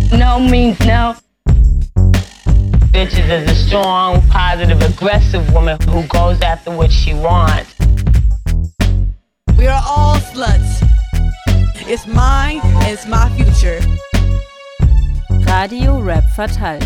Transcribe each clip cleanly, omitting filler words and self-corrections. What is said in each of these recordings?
No means no. Bitches is a strong, positive, aggressive woman who goes after what she wants. We are all sluts. It's mine, it's my future. Radio Rap Fatal.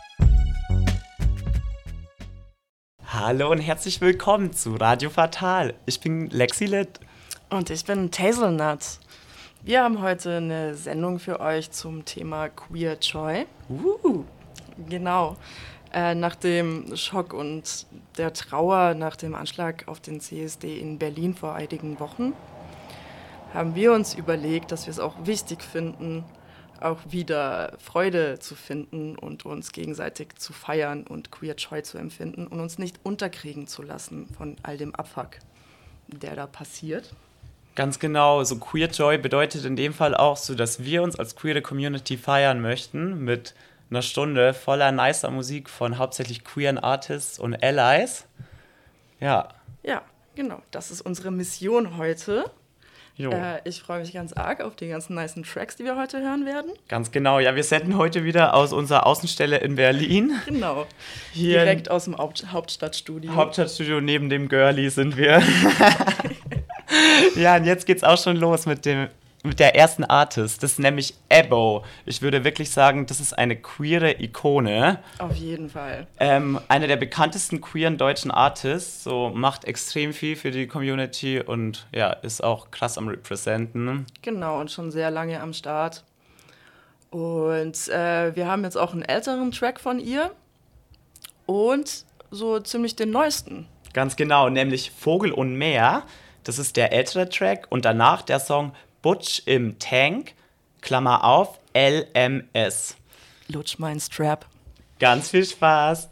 Hallo und herzlich willkommen zu Radio Fatal. Ich bin Lexilit. Und ich bin Tazelnut. Wir haben heute eine Sendung für euch zum Thema Queer Joy. Genau. Nach dem Schock und der Trauer nach dem Anschlag auf den CSD in Berlin vor einigen Wochen haben wir uns überlegt, dass wir es auch wichtig finden, auch wieder Freude zu finden und uns gegenseitig zu feiern und Queer Joy zu empfinden und uns nicht unterkriegen zu lassen von all dem Abfuck, der da passiert. Ganz genau, so Queer Joy bedeutet in dem Fall auch so, dass wir uns als queere Community feiern möchten mit einer Stunde voller nicer Musik von hauptsächlich queeren Artists und Allies. Ja, genau, das ist unsere Mission heute. Jo. Ich freue mich ganz arg auf die ganzen nicen Tracks, die wir heute hören werden. Ganz genau, ja, wir senden heute wieder aus unserer Außenstelle in Berlin. Genau, Hier direkt aus dem Hauptstadtstudio. Hauptstadtstudio neben dem Girlie sind wir. Ja, und jetzt geht's auch schon los mit der ersten Artist. Das ist nämlich Ebo. Ich würde wirklich sagen, das ist eine queere Ikone. Auf jeden Fall. Eine der bekanntesten queeren deutschen Artists. So macht extrem viel für die Community und ja, ist auch krass am Representen. Genau, und schon sehr lange am Start. Und wir haben jetzt auch einen älteren Track von ihr und so ziemlich den neuesten. Ganz genau, nämlich Vogel und Meer. Das ist der ältere Track und danach der Song Butch im Tank, Klammer auf, LMS. Lutsch mein Strap. Ganz viel Spaß.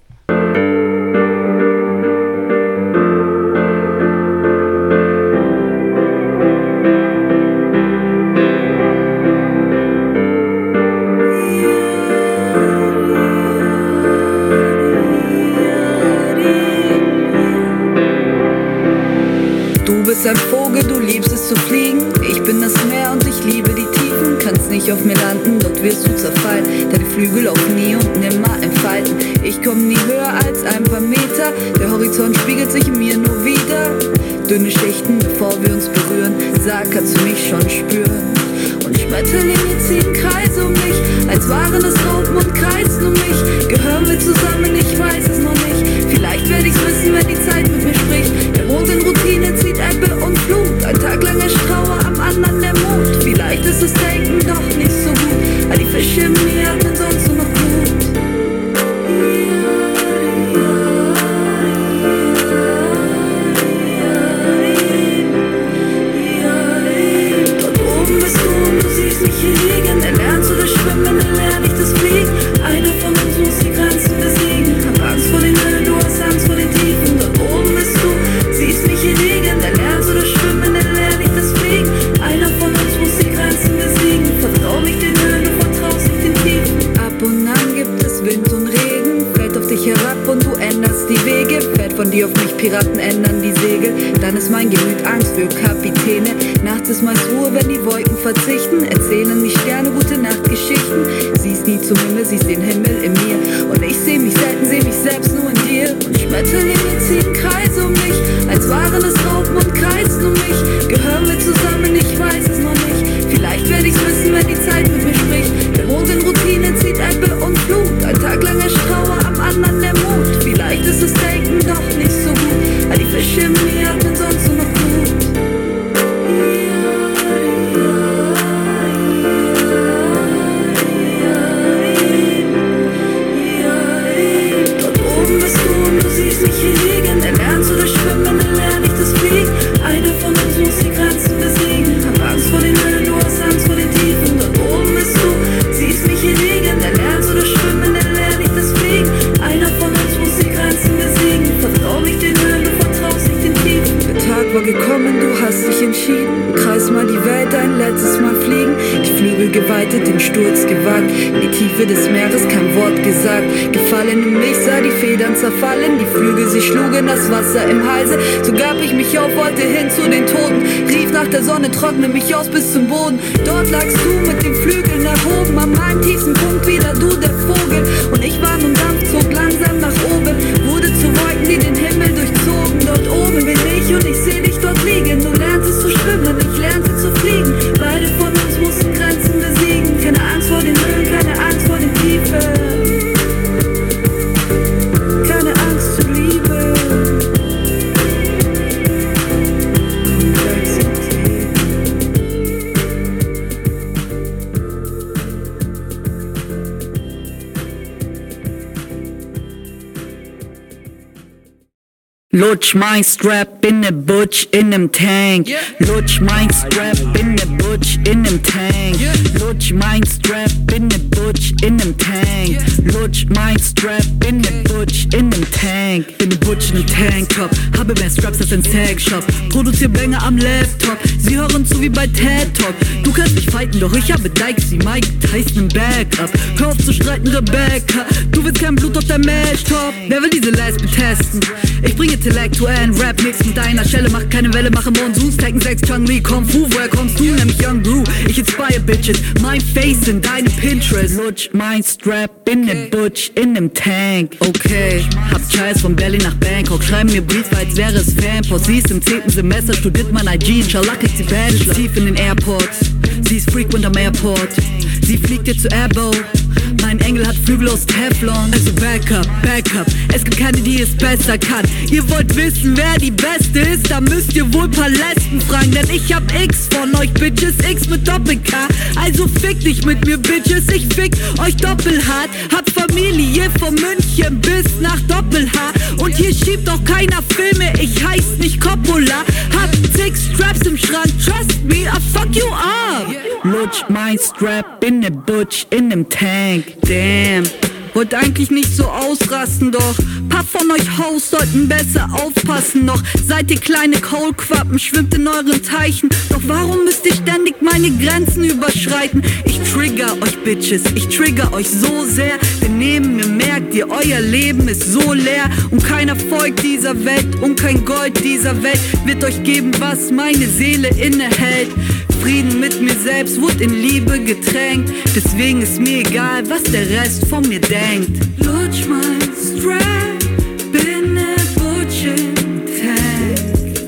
Du bist ein Vogel, du liebst es zu fliegen. Ich bin das Meer und ich liebe die Tiefen. Kannst nicht auf mir landen, dort wirst du zerfallen. Deine Flügel auf nie und nimmer entfalten. Ich komm nie höher als ein paar Meter. Der Horizont spiegelt sich in mir nur wieder. Dünne Schichten, bevor wir uns berühren. Sag, kannst du mich schon spüren? Und Schmetterlinge ziehen Kreise um mich. Als waren es Raupen und kreisen um mich. Gehören wir zusammen, ich weiß es noch nicht. Vielleicht werde ich's wissen, wenn die Zeit mit mir spricht. Der Mond in Routine zieht Ebbe und Flut. Ein Tag lang ist Trauer, am anderen der Mond. Vielleicht ist das Denken doch nicht so gut. All die Fische im Meer atmen sonst nur noch Blut. Dort oben bist du und du siehst mich hier liegen. Erlernst du das Schwimmen, erlern ich das Fliegen. Einer von uns muss die Grenzen besiegen. Hab Angst vor den Höhen, du hast Angst vor den Tiefen. Dort oben bist du, siehst mich hier liegen. Erlernst du das Schwimmen, erlern ich das Fliegen. Einer von uns muss die Grenzen besiegen. Vertrau nicht den Höhen, du vertraust nicht den Tiefen. Ab und an gibt es Wind und Regen. Fällt auf dich herab und du änderst die Wege. Fährt von dir auf mich, Piraten ändern die Segel. Dann ist mein Gemüt Angst für Kapitäne. Nachts ist meist Ruhe, wenn die Wolken verzichten. Erzählen die Sterne gute Nachtgeschichten. Siehst nie zum Himmel, siehst den Himmel in mir. Und ich seh mich selten, seh mich selbst nur in dir. Und Schmetterlinge ziehen Kreise um mich. Als waren es Raupen und kreisen um mich. Gehören wir zusammen, ich weiß es noch nicht. Vielleicht werde ich's wissen, wenn die Zeit mit mir spricht. Der Mond in Routine zieht Ebbe und Flut. Ein Tag lang ist Trauer, am anderen der Mond. Vielleicht ist das Denken doch nicht so gut. All die Fische im Meer atmen sonst nur noch Blut. Dort oben bist du und du siehst mich hier liegen. Erlernst du das Schwimmen, erlern ich das Fliegen. Einer von uns muss die Grenzen besiegen. Hab Angst vor den Höhen, du hast Angst vor den Tiefen. Dort oben bist du, siehst mich hier liegen. Erlernst du das Schwimmen, erlern ich das Fliegen. Einer von uns muss die Grenzen besiegen. Vertrau nicht den Höhen, du vertraust nicht den Tiefen. Der Tag war gekommen, du hast dich entschieden. Kreis mal die Welt, ein letztes Mal fliegen. Die Flügel geweitet, den Sturz gewagt. In die Tiefe des Meeres kein Wort gesagt. Gefallen im Licht, sah die Federn zerfallen. Die Flügel, sie schlugen das Wasser im Halse. So gab ich mich auf, wollte hin zu den Toten. Rief nach der Sonne, trockne mich aus bis zum Boden. Dort lagst du mit den Flügeln erhoben. An meinem tiefsten Punkt Lutsch mein Strap in ne Butch in nem Tank. Lutsch mein Strap in ne Butch in nem Tank. Lutsch mein Strap in ne Butch in nem Tank. Lutsch mein Strap in ne Butch in nem Tank. Bin ne Butch in nem Tanktop, habe mehr Straps als ein Sex-Shop. Produzier Banger am Laptop, sie hören zu wie bei TED Talk. Du kannst mich fighten, doch ich habe Dykes wie Mike Tyson im Backup. Hör auf zu streiten, Rebecca, du willst kein Blut auf der Matchtop. Wer will diese Lesbe testen? Ich bringe intellektuellen Rap, nix mit deiner Schelle, mach keine Welle, mache Monsoons, Tekken 6, Chun-Li, Kung Fu, woher kommst du? Nämlich Young Brew, ich inspire Bitches, mein Face in deine Pinterest. Lutsch mein Strap in ne Butch in nem Tank. Okay, hab Scheiß von Berlin nach Bangkok, schreiben mir Briefe, als wäre es Fanpost. Sie ist im 10. Semester, studiert mein IG, Schalak ist sie Bachelor. Tief in den Airports, sie ist frequent am Airport, sie fliegt jetzt zu Airbow. Mein Engel hat Flügel aus Teflon. Also Backup, es gibt keine, die es besser kann. Ihr wollt wissen, wer die Beste ist, da müsst ihr wohl paar Lesben fragen. Denn ich hab X von euch Bitches, X mit Doppel-K. Also fickt nicht mit mir Bitches, ich fick euch doppelhart. Hab Familie von München bis nach Doppel-H. Und hier schiebt auch keiner Filme, ich heiß nicht Coppola. Hab 6 Straps im Schrank, trust me, I fuck you up. Lutsch mein Strap in ne Butch in nem Tank. Damn, wollt eigentlich nicht so ausrasten, doch paar von euch Hoes sollten besser aufpassen noch. Seid ihr kleine Kohlquappen, schwimmt in euren Teichen. Doch warum müsst ihr ständig meine Grenzen überschreiten? Ich trigger euch Bitches, ich trigger euch so sehr. Denn neben mir merkt ihr, euer Leben ist so leer. Und kein Erfolg dieser Welt und kein Gold dieser Welt wird euch geben, was meine Seele innehält. Frieden mit mir selbst wurde in Liebe getränkt. Deswegen ist mir egal, was der Rest von mir denkt. Lutsch mein Strap, bin ne Butch im Tank.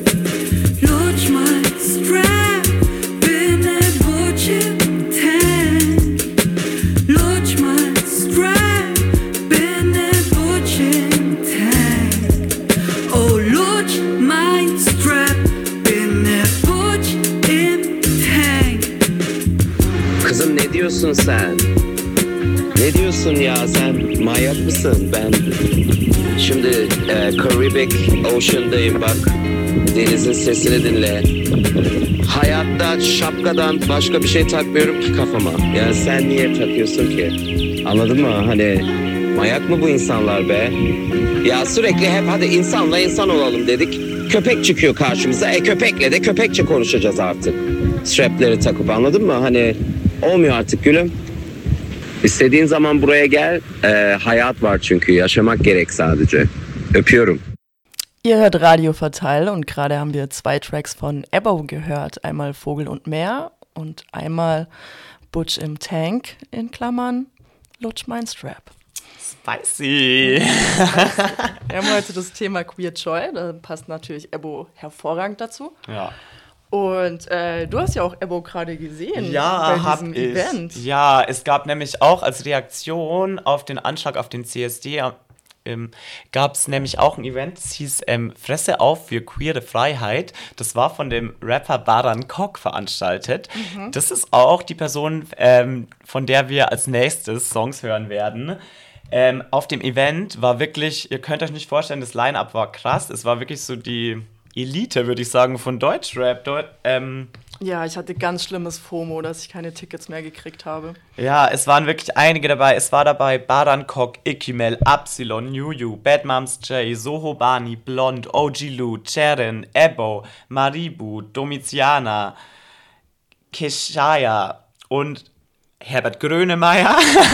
Lutsch mein Strap, bin ne Butch im Tank. Lutsch mein Strap, bin ne Butch im Tank. Oh, lutsch mein Strap, bin ne Butch im Tank. Kızım ne diyorsun sen? Ne diyorsun ya, sen manyak mısın? Ben şimdi Caribbean Ocean'dayım, bak denizin sesini dinle. Hayatta şapkadan başka bir şey takmıyorum ki kafama. Yani sen niye takıyorsun ki? Anladın mı? Hani manyak mı bu insanlar be? Ya sürekli hep hadi insanla insan olalım dedik. Köpek çıkıyor karşımıza. Köpekle de köpekçe konuşacağız artık. Strapleri takıp, anladın mı? Hani olmuyor artık gülüm. İstediğin zaman buraya gel. Hayat var çünkü. Yaşamak gerek sadece. Öpüyorum. Ihr hört Radio Verteil und gerade haben wir 2 Tracks von Ebbo gehört. Einmal Vogel und Meer und einmal Butch im Tank, in Klammern Lutsch mein Strap. Spicy. Wir haben heute das Thema Queer Joy, da passt natürlich Ebbo hervorragend dazu. Ja. Und du hast ja auch Ebbo gerade gesehen Ja, bei diesem Event. Ja, es gab nämlich auch als Reaktion auf den Anschlag auf den CSD, gab es nämlich auch ein Event, das hieß Fresse auf für queere Freiheit. Das war von dem Rapper Baran Kok veranstaltet. Das ist auch die Person, von der wir als nächstes Songs hören werden. Auf dem Event war wirklich, ihr könnt euch nicht vorstellen, das Line-Up war krass. Es war wirklich so die Elite, würde ich sagen, von Deutschrap. Ja, ich hatte ganz schlimmes FOMO, dass ich keine Tickets mehr gekriegt habe. Ja, es waren wirklich einige dabei. Es war dabei Baran Kok, Ikimel, Absilon, Yuyu, Bad Moms J, Soho Bani, Blond, OG Lou, Cherin, Ebbo, Maribu, Domitiana, Keshaya und Herbert Grönemeyer.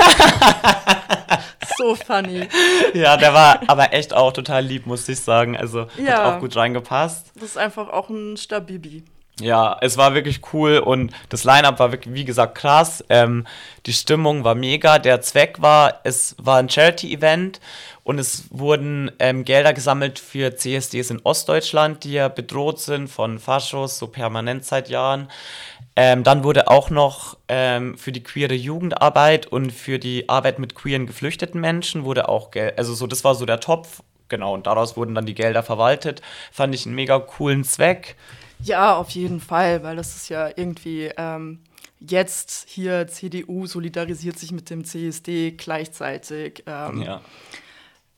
So funny. Ja, der war aber echt auch total lieb, muss ich sagen. Also Ja. hat auch gut reingepasst. Das ist einfach auch ein Stabibi. Ja, es war wirklich cool und das Line-Up war wirklich, wie gesagt, krass. Die Stimmung war mega. Der Zweck war, es war ein Charity-Event und es wurden Gelder gesammelt für CSDs in Ostdeutschland, die ja bedroht sind von Faschos, so permanent seit Jahren. Dann wurde auch noch für die queere Jugendarbeit und für die Arbeit mit queeren geflüchteten Menschen wurde auch Geld, also so, das war so der Topf, genau, und daraus wurden dann die Gelder verwaltet. Fand ich einen mega coolen Zweck. Ja, auf jeden Fall, weil das ist ja irgendwie jetzt hier CDU solidarisiert sich mit dem CSD gleichzeitig. Ja.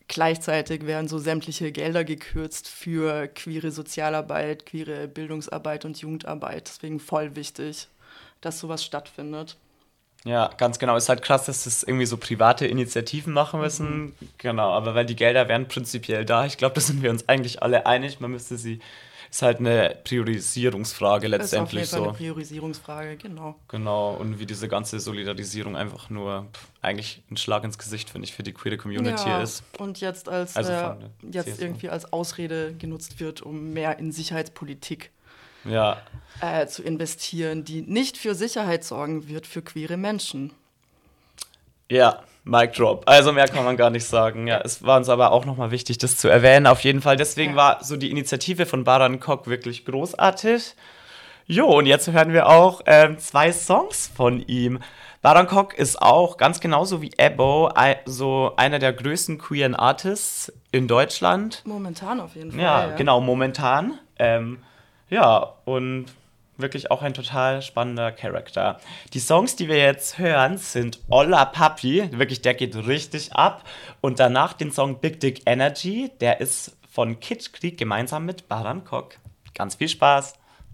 gleichzeitig werden so sämtliche Gelder gekürzt für queere Sozialarbeit, queere Bildungsarbeit und Jugendarbeit. Deswegen voll wichtig, dass sowas stattfindet. Ja, ganz genau. Ist halt krass, dass das irgendwie so private Initiativen machen müssen. Genau, aber weil die Gelder wären prinzipiell da. Ich glaube, da sind wir uns eigentlich alle einig. Man müsste sie, ist halt eine Priorisierungsfrage letztendlich ist auf jeden Fall eine Priorisierungsfrage, genau. Genau, und wie diese ganze Solidarisierung einfach nur eigentlich ein Schlag ins Gesicht, finde ich, für die queere Community ja, ist. Und jetzt jetzt irgendwie als Ausrede genutzt wird, um mehr in Sicherheitspolitik zu investieren, die nicht für Sicherheit sorgen wird für queere Menschen. Ja, Mic Drop. Also mehr kann man gar nicht sagen. Ja, es war uns aber auch nochmal wichtig, das zu erwähnen, auf jeden Fall. Deswegen war so die Initiative von Baran Kok wirklich großartig. Jo, und jetzt hören wir auch 2 Songs von ihm. Baran Kok ist auch ganz genauso wie Ebo so einer der größten queeren Artists in Deutschland. Momentan auf jeden Fall. Ja, genau, momentan. Und wirklich auch ein total spannender Charakter. Die Songs, die wir jetzt hören, sind Olla Papi, wirklich, der geht richtig ab. Und danach den Song Big Dick Energy, der ist von Kitschkrieg gemeinsam mit Baran Kok. Ganz viel Spaß!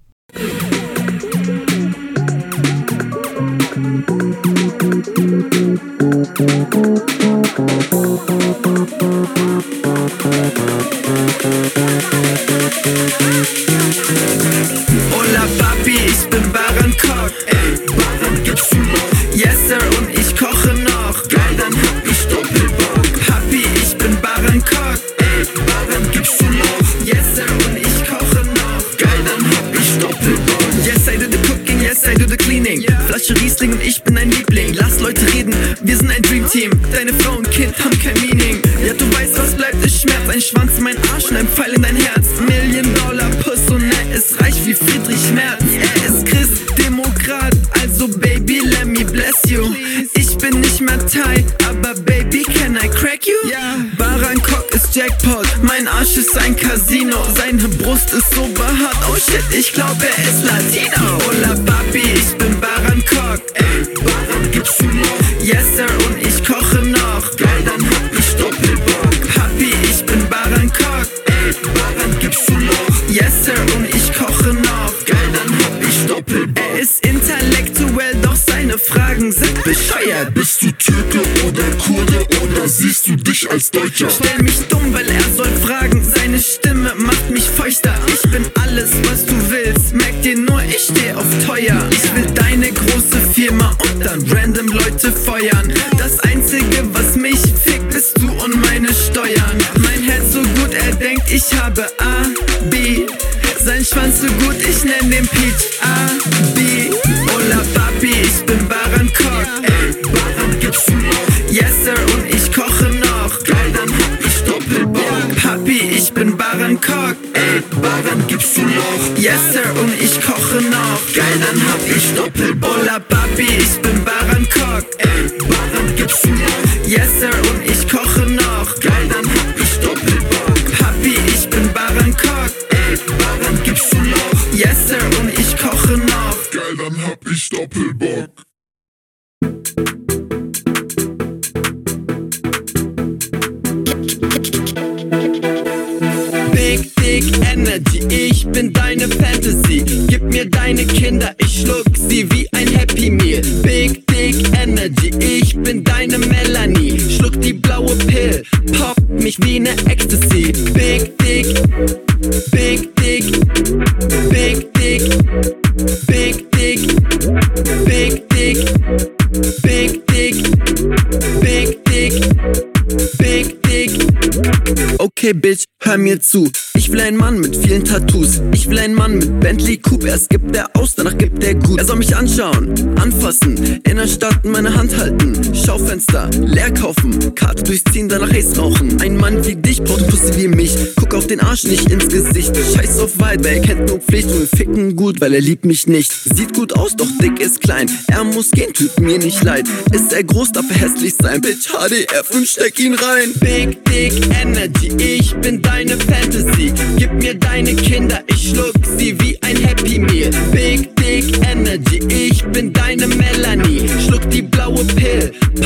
Hola Papi, ich bin Baran Kok, ey, Baran gibst du noch? Yes Sir, und ich koche noch, geil, dann hab ich Doppelbock. Papi, ich bin Baran Kok, ey, Baran gibst du noch? Yes Sir, und ich koche noch, geil, dann hab ich Doppelbock. Yes, I do the cooking, yes, I do the cleaning. Flasche Riesling und ich bin ein Liebling. Lass Leute reden, wir sind ein Dreamteam. Deine Frau und Kind haben kein Meaning. Ja, du weißt, was bleibt, ist Schmerz. Ein Schwanz in mein Arsch und ein Pfeil in dein Herz. $1-Million-Puss und er ist reich wie Friedrich Merz. Er ist Christdemokrat, also Baby, let me bless you. Ich bin nicht mehr Thai, aber Baby, can I crack you? Baran Kok ist Jackpot, mein Arsch ist ein Casino. Seine Brust ist so behaart, oh shit, ich glaube, er ist Latino. Hola Papi, ich bin Baran Kok, ey, Baran gibst du noch? Yes Sir, und ich koche noch, geil, dann hab ich Doppelbock. Papi, ich bin Baran Kok, ey, Baran gibst du noch? Yes Sir, und ich koche noch, geil, dann hab ich Doppelbock. Er ist intellektuell, doch seine Fragen sind bescheuert. Bist du Türke oder Kurde oder siehst du dich als Deutscher? Stell mich dumm, weil er soll fragen, seine Stimme macht mich feuchter. Ich bin alles, was du willst, merk dir nur, ich steh auf teuer. Ich will deine große Firma und dann random Leute feuern. Das Einzige, was mich fickt, bist du und meine Steuern. Mein Herz so gut, er denkt, ich habe A, B. Sein Schwanz so gut, ich nenn den Peach A, B. Hola Papi, ich bin Baran Kok, ey, Baran gibst du noch? Yes Sir, und ich koche noch, geil, dann hab ich Doppelbock. Papi, ich bin Baran Kok, ey, Baran gibst du noch? Yes Sir, und ich koche noch, geil, dann hab ich Doppelbock. Hola Papi, ich bin Baran Kok, ey, Baran gibst du noch? Yes Sir, und ich koche noch, geil, dann hab ich Doppelbock. Papi, ich bin Baran Kok, ey, Baran gibst du noch? Yes Sir, und ich koche noch, geil, dann hab ich Doppelbock. Big Dick Energy, ich bin deine Fantasy. Gib mir deine Kinder, ich schluck sie wie ein Happy Meal. Big Dick Energy, ich bin deine Melanie. Schluck die blaue Pill, pop mich wie ne Ecstasy. Big Dick, Big Dick, Big Dick, Big Dick, Big Dick, Big Dick, Big Dick, Big Dick. Okay, Bitch, hör mir zu. Ich will einen Mann mit vielen Tattoos. Ich will einen Mann mit Bentley Coupe. Erst gibt er aus, danach gibt er gut. Er soll mich anschauen, anfassen, in der Stadt meine Hand halten. Schaufenster, leer kaufen, Karte durchziehen, danach Haze rauchen. Ein Mann wie dich braucht eine Pussy wie mich. Guck auf den Arsch, nicht ins Gesicht. Scheiß auf Wahrheit, weil er kennt nur Pflicht. Und wir ficken gut, weil er liebt mich nicht. Sieht gut aus, doch dick ist klein. Er muss gehen, tut mir nicht leid. Ist er groß, darf er hässlich sein. Bitch, HDR5, steck ihn rein. Big Dick Energy, ich bin deine Fantasy. Gib mir deine Kinder, ich schluck sie wie ein Happy Meal. Big Dick Energy, ich bin deine Melanie. Schluck die blaue Pill, pop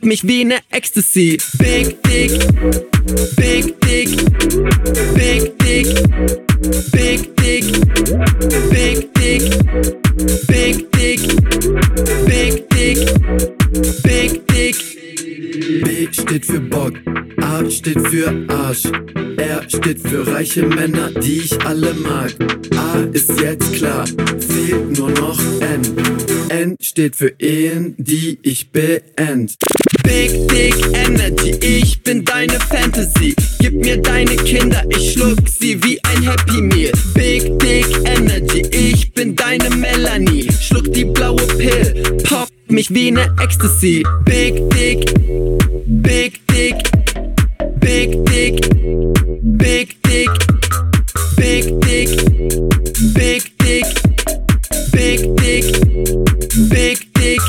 mich wie ne Ecstasy. Big Dick, Big Dick, Big Dick, Big Dick, Big Dick, Big Dick, Big Dick, Big Dick. B steht für Bock, A steht für Arsch, R steht für reiche Männer, die ich alle mag. A ist jetzt klar, fehlt nur noch N. N steht für Ehen, die ich beend. Big Dick Energy, ich bin deine Fantasy. Gib mir deine Kinder, ich schluck sie wie ein Happy Meal. Big Dick Energy, ich bin deine Melanie. Schluck die blaue Pill, pop mich wie ne Ecstasy. Big Dick, Big Dick, Big Dick, Big Dick, Big Dick, Big Dick, Big Dick, Big Dick.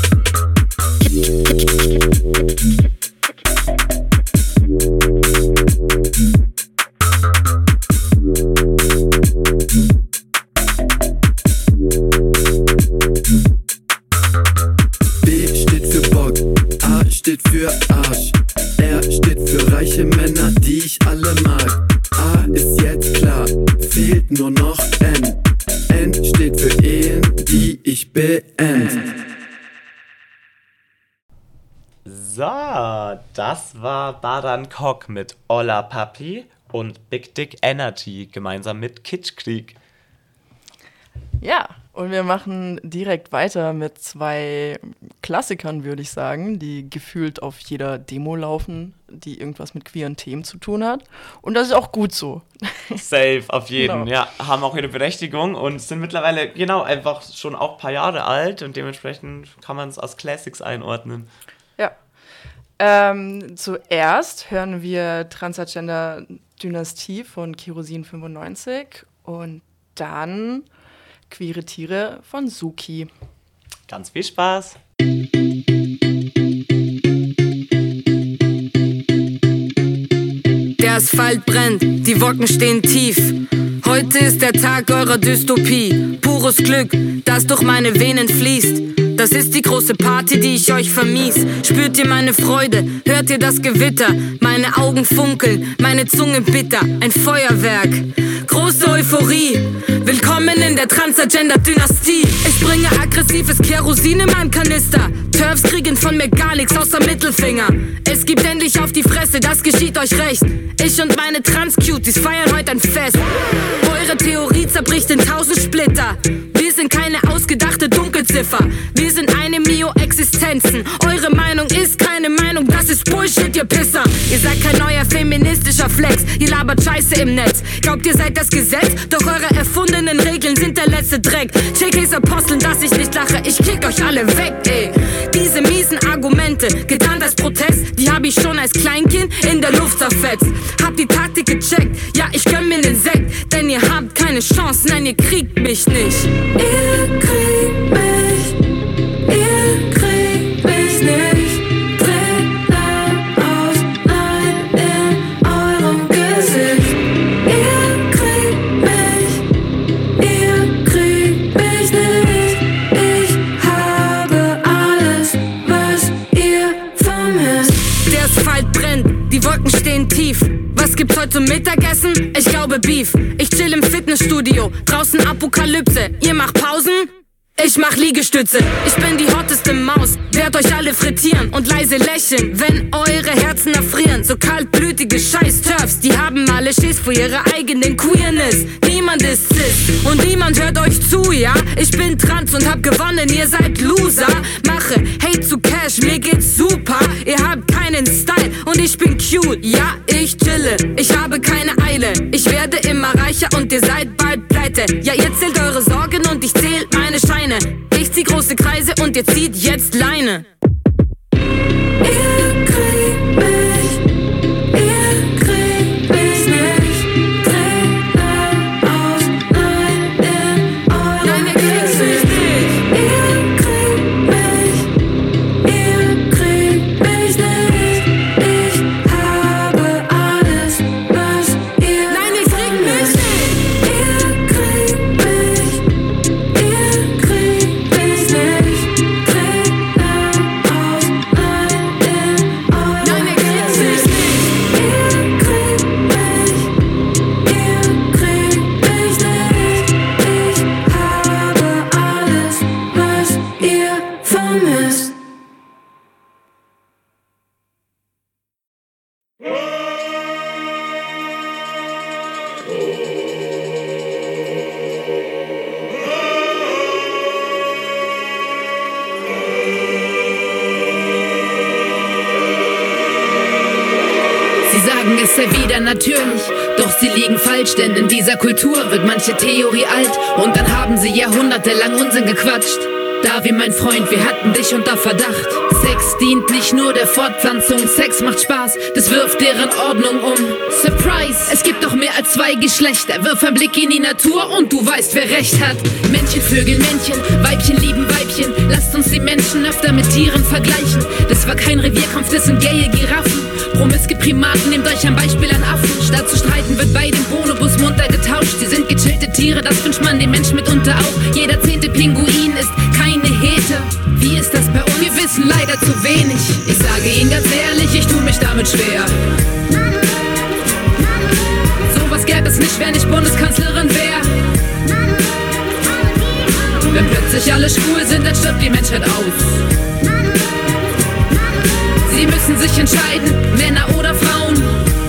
B steht für Bock, A steht für Arsch, R steht für reiche Männer, die ich alle mag. A ist jetzt klar, fehlt nur noch N. N steht für Ehen, die ich beend. So, das war Baran Kok mit Olla Papi und Big Dick Energy gemeinsam mit Kitschkrieg. Ja, und wir machen direkt weiter mit 2 Klassikern, würde ich sagen, die gefühlt auf jeder Demo laufen, die irgendwas mit queeren Themen zu tun hat. Und das ist auch gut so. Safe, auf jeden. Genau. Ja, haben auch ihre Berechtigung und sind mittlerweile, genau, einfach schon auch ein paar Jahre alt und dementsprechend kann man es als Classics einordnen. Ja. Zuerst hören wir Transgender Dynastie von Kerosin 95 und dann Queere Tiere von Suki. Ganz viel Spaß! Der Asphalt brennt, die Wolken stehen tief. Heute ist der Tag eurer Dystopie. Pures Glück, das durch meine Venen fließt. Das ist die große Party, die ich euch vermies. Spürt ihr meine Freude? Hört ihr das Gewitter? Meine Augen funkeln, meine Zunge bitter. Ein Feuerwerk, große Euphorie. Willkommen in der Transgender-Dynastie. Ich bringe aggressives Kerosin in meinem Kanister. Turfs kriegen von mir gar nichts außer Mittelfinger. Es gibt endlich auf die Fresse, das geschieht euch recht. Ich und meine Trans-Cuties feiern heute ein Fest. Eure Theorie zerbricht in 1000 Splitter. Wir sind keine ausgedachte Dunkelziffer. Wir sind eine Mio-Existenzen. Eure Meinung ist keine Meinung, das ist Bullshit, ihr Pisser. Ihr seid kein neuer feministischer Flex. Ihr labert Scheiße im Netz. Glaubt, ihr seid das Gesetz? Doch eure erfundenen Regeln sind der letzte Dreck. JKs Aposteln, dass ich nicht lache. Ich kick euch alle weg, ey. Diese miesen Argumente, getarnt als Protest, die hab ich schon als Kleinkind in der Luft zerfetzt. Hab die Taktik gecheckt, ja, ich gönn mir den Sekt. Denn ihr habt keine Chance, nein, ihr kriegt mich nicht. Ihr kriegt mich, ihr kriegt mich nicht. Tränen aus, nein, in eurem Gesicht. Ihr kriegt mich nicht. Ich habe alles, was ihr vermisst. Der Asphalt brennt, die Wolken stehen tief. Was gibt's heute zum Mittagessen? Ich glaube Beef. Ich chill im Fitnessstudio, draußen Apokalypse. Ihr macht Pausen? Ich mach Liegestütze. Ich bin die hotteste Maus, werd euch alle frittieren und leise lächeln, wenn eure Herzen erfrieren. So kaltblütige Scheiß-Turfs, die haben alle Schiss vor ihrer eigenen Queerness. Niemand ist cis und niemand hört euch zu, ja? Ich bin trans und hab gewonnen, ihr seid Loser. Mache Hate zu Cash, mir geht's super. Ihr habt keinen Style und ich bin cute. Ja, ich chille, ich habe keine Eile. Ich werde immer reicher und ihr seid bald pleite. Ja, ihr zählt eure Sorgen und ich zähl meine Scheine. Ich zieh große Kreise und ihr zieht jetzt Leine. Ihr kriegt mich nicht. Tränen aus, nein, in eurem Gesicht. Ihr kriegt mich nicht. Ich habe alles, was ihr vermisst. Ihr kriegt mich nicht. Tränen Sie sagen, es sei wieder natürlich, doch sie liegen falsch, denn in dieser Kultur wird manche Theorie alt und dann haben sie jahrhundertelang Unsinn gequatscht. Davi, mein Freund, wir hatten dich unter Verdacht. Sex dient nicht nur der Fortpflanzung, Sex macht Spaß, das wirft deren Ordnung um. Surprise, es gibt doch mehr als 2 Geschlechter. Wirf ein Blick in die Natur und du weißt, wer recht hat. Männchen vögeln Männchen, Weibchen lieben Weibchen. Lasst uns die Menschen öfter mit Tieren vergleichen. Das war kein Revierkampf, das sind gaye Giraffen. Promiske Primaten, nehmt euch ein Beispiel an Affen. Statt zu streiten wird bei dem Bonobus munter getauscht. Sie sind gechillte Tiere, das wünscht man dem Menschen mitunter auch. Jeder 10. Pinguin ist keine Hete. Wie ist das bei uns? Wir wissen leider zu wenig. Ich sage Ihnen ganz ehrlich, ich tue mich damit schwer. Sowas gäbe es nicht, wenn ich Bundeskanzlerin wäre. Wenn plötzlich alle schwul sind, dann stirbt die Menschheit aus. Sie müssen sich entscheiden, Männer oder Frauen.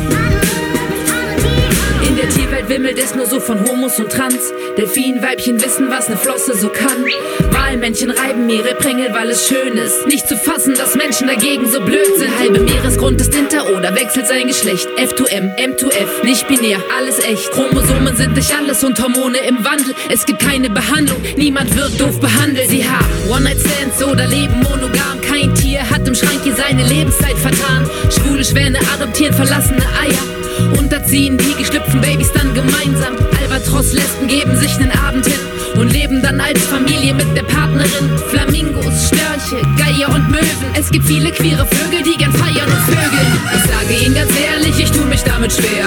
In der Tierwelt wimmelt es nur so von Homos und Trans. Delfinweibchen wissen, was ne Flosse so kann. Walmännchen reiben ihre Prängel, weil es schön ist. Nicht zu fassen, dass Menschen dagegen so blöd sind. Der halbe Meeresgrund ist inter oder wechselt sein Geschlecht. F2M, M2F, nicht binär, alles echt. Chromosomen sind nicht alles und Hormone im Wandel. Es gibt keine Behandlung, niemand wird doof behandelt. Sie haben One-Night-Stands oder leben monogam. Kein Tier hat im Schrank hier seine Lebenszeit vertan. Schwule Schwäne adoptieren verlassene Eier. Unterziehen die geschlüpften Babys dann gemeinsam. Albatros-Lesben geben sich nen Abend hin und leben dann als Familie mit der Partnerin. Flamingos, Störche, Geier und Möwen. Es gibt viele queere Vögel, die gern feiern und vögeln. Ich sage Ihnen ganz ehrlich, ich tue mich damit schwer.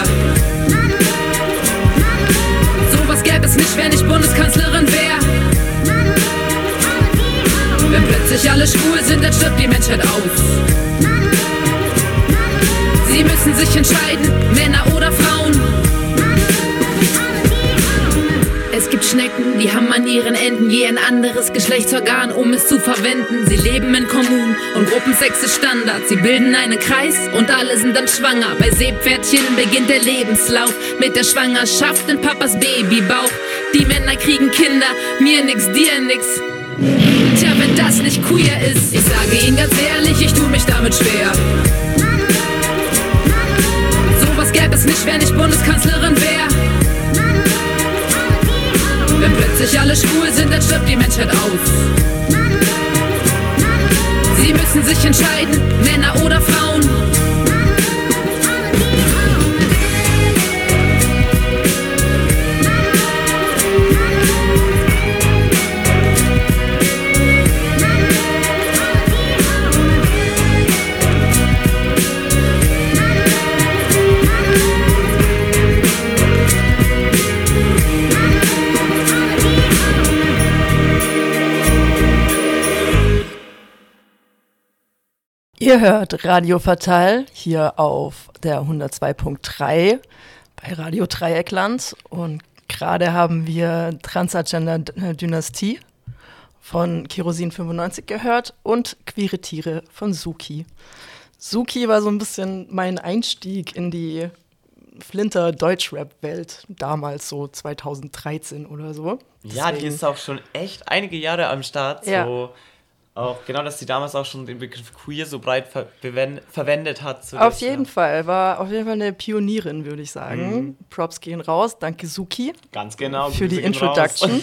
Sowas gäbe es nicht, wenn ich Bundeskanzlerin wäre. Wenn plötzlich alle schwul sind, dann stirbt die Menschheit aus. Sie müssen sich entscheiden, Männer oder Frauen. Es gibt Schnecken, die haben an ihren Enden je ein anderes Geschlechtsorgan, um es zu verwenden. Sie leben in Kommunen und Gruppensex ist Standard. Sie bilden einen Kreis und alle sind dann schwanger. Bei Seepferdchen beginnt der Lebenslauf mit der Schwangerschaft in Papas Babybauch. Die Männer kriegen Kinder, mir nix, dir nix. Tja, wenn das nicht queer ist, ich sage Ihnen ganz ehrlich, ich tue mich damit schwer. Sowas gäbe es nicht, wenn ich Bundeskanzlerin wäre. Wenn plötzlich alle schwul sind, dann stirbt die Menschheit aus. Sie müssen sich entscheiden, Männer oder Frauen. Ihr hört Radio Fatal hier auf der 102.3 bei Radio Dreieckland und gerade haben wir Transagender Dynastie von Kerosin 95 gehört und Queere Tiere von Suki. Suki war so ein bisschen mein Einstieg in die Flinter Deutschrap-Welt, damals so 2013 oder so. Ja, die ist auch schon echt einige Jahre am Start, ja. So auch genau, dass sie damals auch schon den Begriff queer so breit verwendet hat. So auf jeden Fall, war auf jeden Fall eine Pionierin, würde ich sagen. Props gehen raus, danke Suki. Ganz genau. Für die Introduction.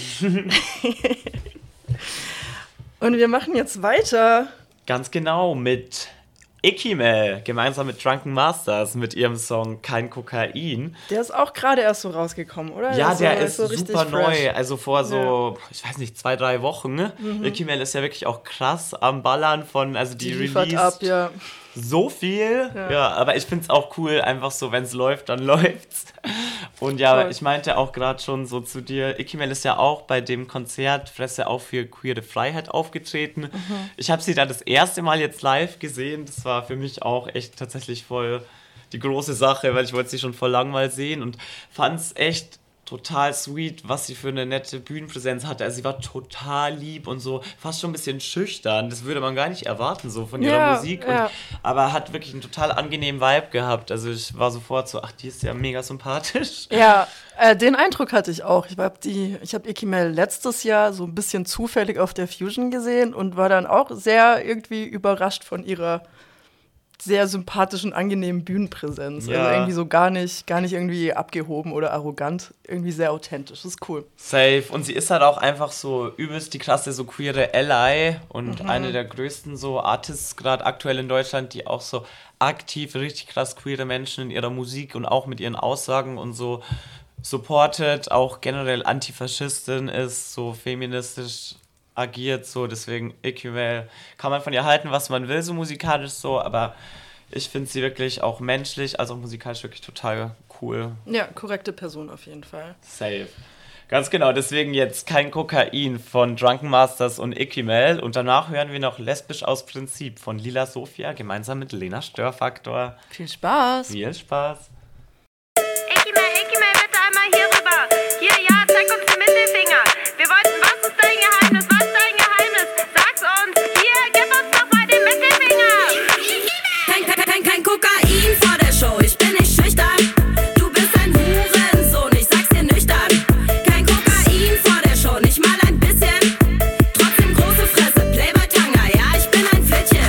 Und wir machen jetzt weiter. Ganz genau, mit Ikimel, gemeinsam mit Drunken Masters, mit ihrem Song Kein Kokain. Der ist auch gerade erst so rausgekommen, oder? Ja, also, der ist so super neu, also vor so, ich weiß nicht, 2-3 Wochen, ne? Ikimel ist ja wirklich auch krass am Ballern von, also die released ab, ja. So viel, ja, aber ich find's auch cool, einfach so, wenn's läuft, dann läuft's. Und ja, ich meinte auch gerade schon so zu dir, Ikimel ist ja auch bei dem Konzert Fresse auf für queere Freiheit aufgetreten. Ich habe sie da das erste Mal jetzt live gesehen, das war für mich auch echt tatsächlich voll die große Sache, weil ich wollte sie schon voll lang mal sehen und fand's echt total sweet, was sie für eine nette Bühnenpräsenz hatte. Also sie war total lieb und so, fast schon ein bisschen schüchtern. Das würde man gar nicht erwarten, so von ihrer Musik. Und, aber hat wirklich einen total angenehmen Vibe gehabt. Also ich war sofort so, ach, die ist ja mega sympathisch. Ja, den Eindruck hatte ich auch. Ich habe Ikimel letztes Jahr so ein bisschen zufällig auf der Fusion gesehen und war dann auch sehr irgendwie überrascht von ihrer sehr sympathischen, angenehmen Bühnenpräsenz. Ja. Also irgendwie so gar nicht irgendwie abgehoben oder arrogant. Irgendwie sehr authentisch. Das ist cool. Safe. Und sie ist halt auch einfach so übelst die krasse, so queere Ally und eine der größten so Artists gerade aktuell in Deutschland, die auch so aktiv richtig krass queere Menschen in ihrer Musik und auch mit ihren Aussagen und so supportet, auch generell Antifaschistin ist, so feministisch agiert, so, deswegen Ikimel kann man von ihr halten, was man will, so musikalisch so, aber ich finde sie wirklich auch menschlich, also auch musikalisch wirklich total cool. Ja, korrekte Person auf jeden Fall. Safe. Ganz genau, deswegen jetzt kein Kokain von Drunken Masters und Ikimel und danach hören wir noch Lesbisch aus Prinzip von Lila Sophia gemeinsam mit Lena Störfaktor. Viel Spaß! Viel Spaß! Ikimel, bitte einmal hier rüber. Hier, ja, zeig uns den Mittelfinger. Wir wollten, was ist dein Geheimnis? Was ist dein Geheimnis? Sag's uns. Hier, gib uns doch mal den Mittelfinger. Kein Kokain vor der Show, ich bin nicht schüchtern. Du bist ein Hurensohn, ich sag's dir nüchtern. Kein Kokain vor der Show, nicht mal ein bisschen. Trotzdem große Fresse, Playboy-Tanga, ja, ich bin ein Flittchen.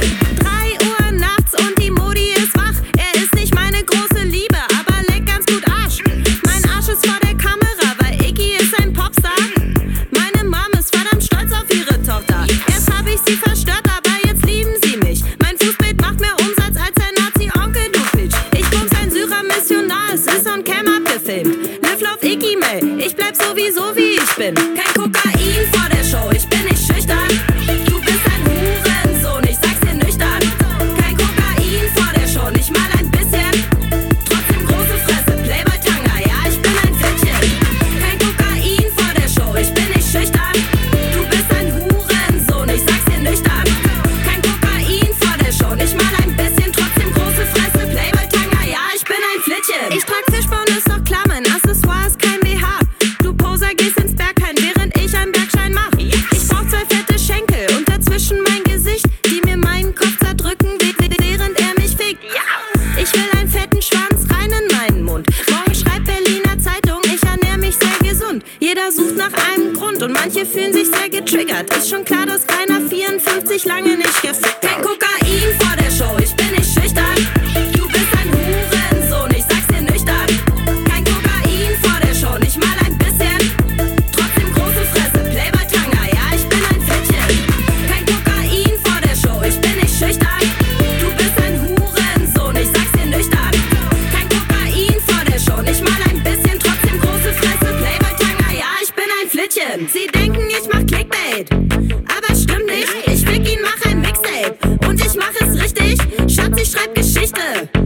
3 Uhr nachts und die Modi ist wach. Er ist nicht meine große Liebe, aber leckt ganz gut Arsch. Mein Arsch ist vor der Kamera, weil Iggy ist ein Popstar. Meine Mom ist verdammt stolz auf ihre Tochter. Erst hab ich sie verstört, aber jetzt lieben sie mich. Mein Fußbild macht mehr Umsatz als ein Nazi-Onkel, du Bitch. Ich bums ein Syrer-Missionar, es ist on cam abgefilmt. Live Love Ikimel, ich bleib sowieso wie ich bin. Kein Kokain vor der Show, ich bin nicht schüchtern. Du bist ein Hurensohn, ich sag's dir nüchtern. Kein Kokain vor der Show, nicht mal ein bisschen. Trotzdem große Fresse, Playboy-Tanga, ja, ich bin ein Flittchen. Kein Kokain vor der Show, ich bin nicht schüchtern. Du bist ein Hurensohn, ich sag's dir nüchtern. Kein Kokain vor der Show, nicht mal ein bisschen. Trotzdem große Fresse, Playboy-Tanga, ja, ich bin ein Flittchen. Ich trag Fischbauen, ist doch klar, mein Accessoire ist kein BH. Du Poser gehst ins Berghain, während ich einen Bergschein mach. Ich brauch 2 fette Schenkel und dazwischen mein Gesicht, die mir meinen Kopf zerdrücken, während er mich fickt. Ich will einen fetten Schwanz rein in meinen Mund. Morgen schreibt Berliner Zeitung, ich ernähre mich sehr gesund. Jeder sucht nach einem Grund und manche fühlen sich sehr getriggert. Ist schon klar, dass keiner 54 lange nicht gefickt hat. Kein Kokain vor der Show, ich bin nicht schüchtern. Du bist ein Hurensohn, ich sag's dir nüchtern. Kein Kokain vor der Show, nicht mal ein bisschen. Trotzdem große Fresse, Playboy-Tanga, ja, ich bin ein Flittchen. Kein Kokain vor der Show, ich bin nicht schüchtern. Du bist ein Hurensohn, ich sag's dir nüchtern. Kein Kokain vor der Show, nicht mal ein bisschen. Trotzdem große Fresse, Playboy-Tanga, ja, ich bin ein Flittchen. Sie denken, ich mach Clickbait, aber stimmt nicht. Ich fick ihn, mach ein Mixtape und ich mach es richtig. Schatz, ich schreib Geschichte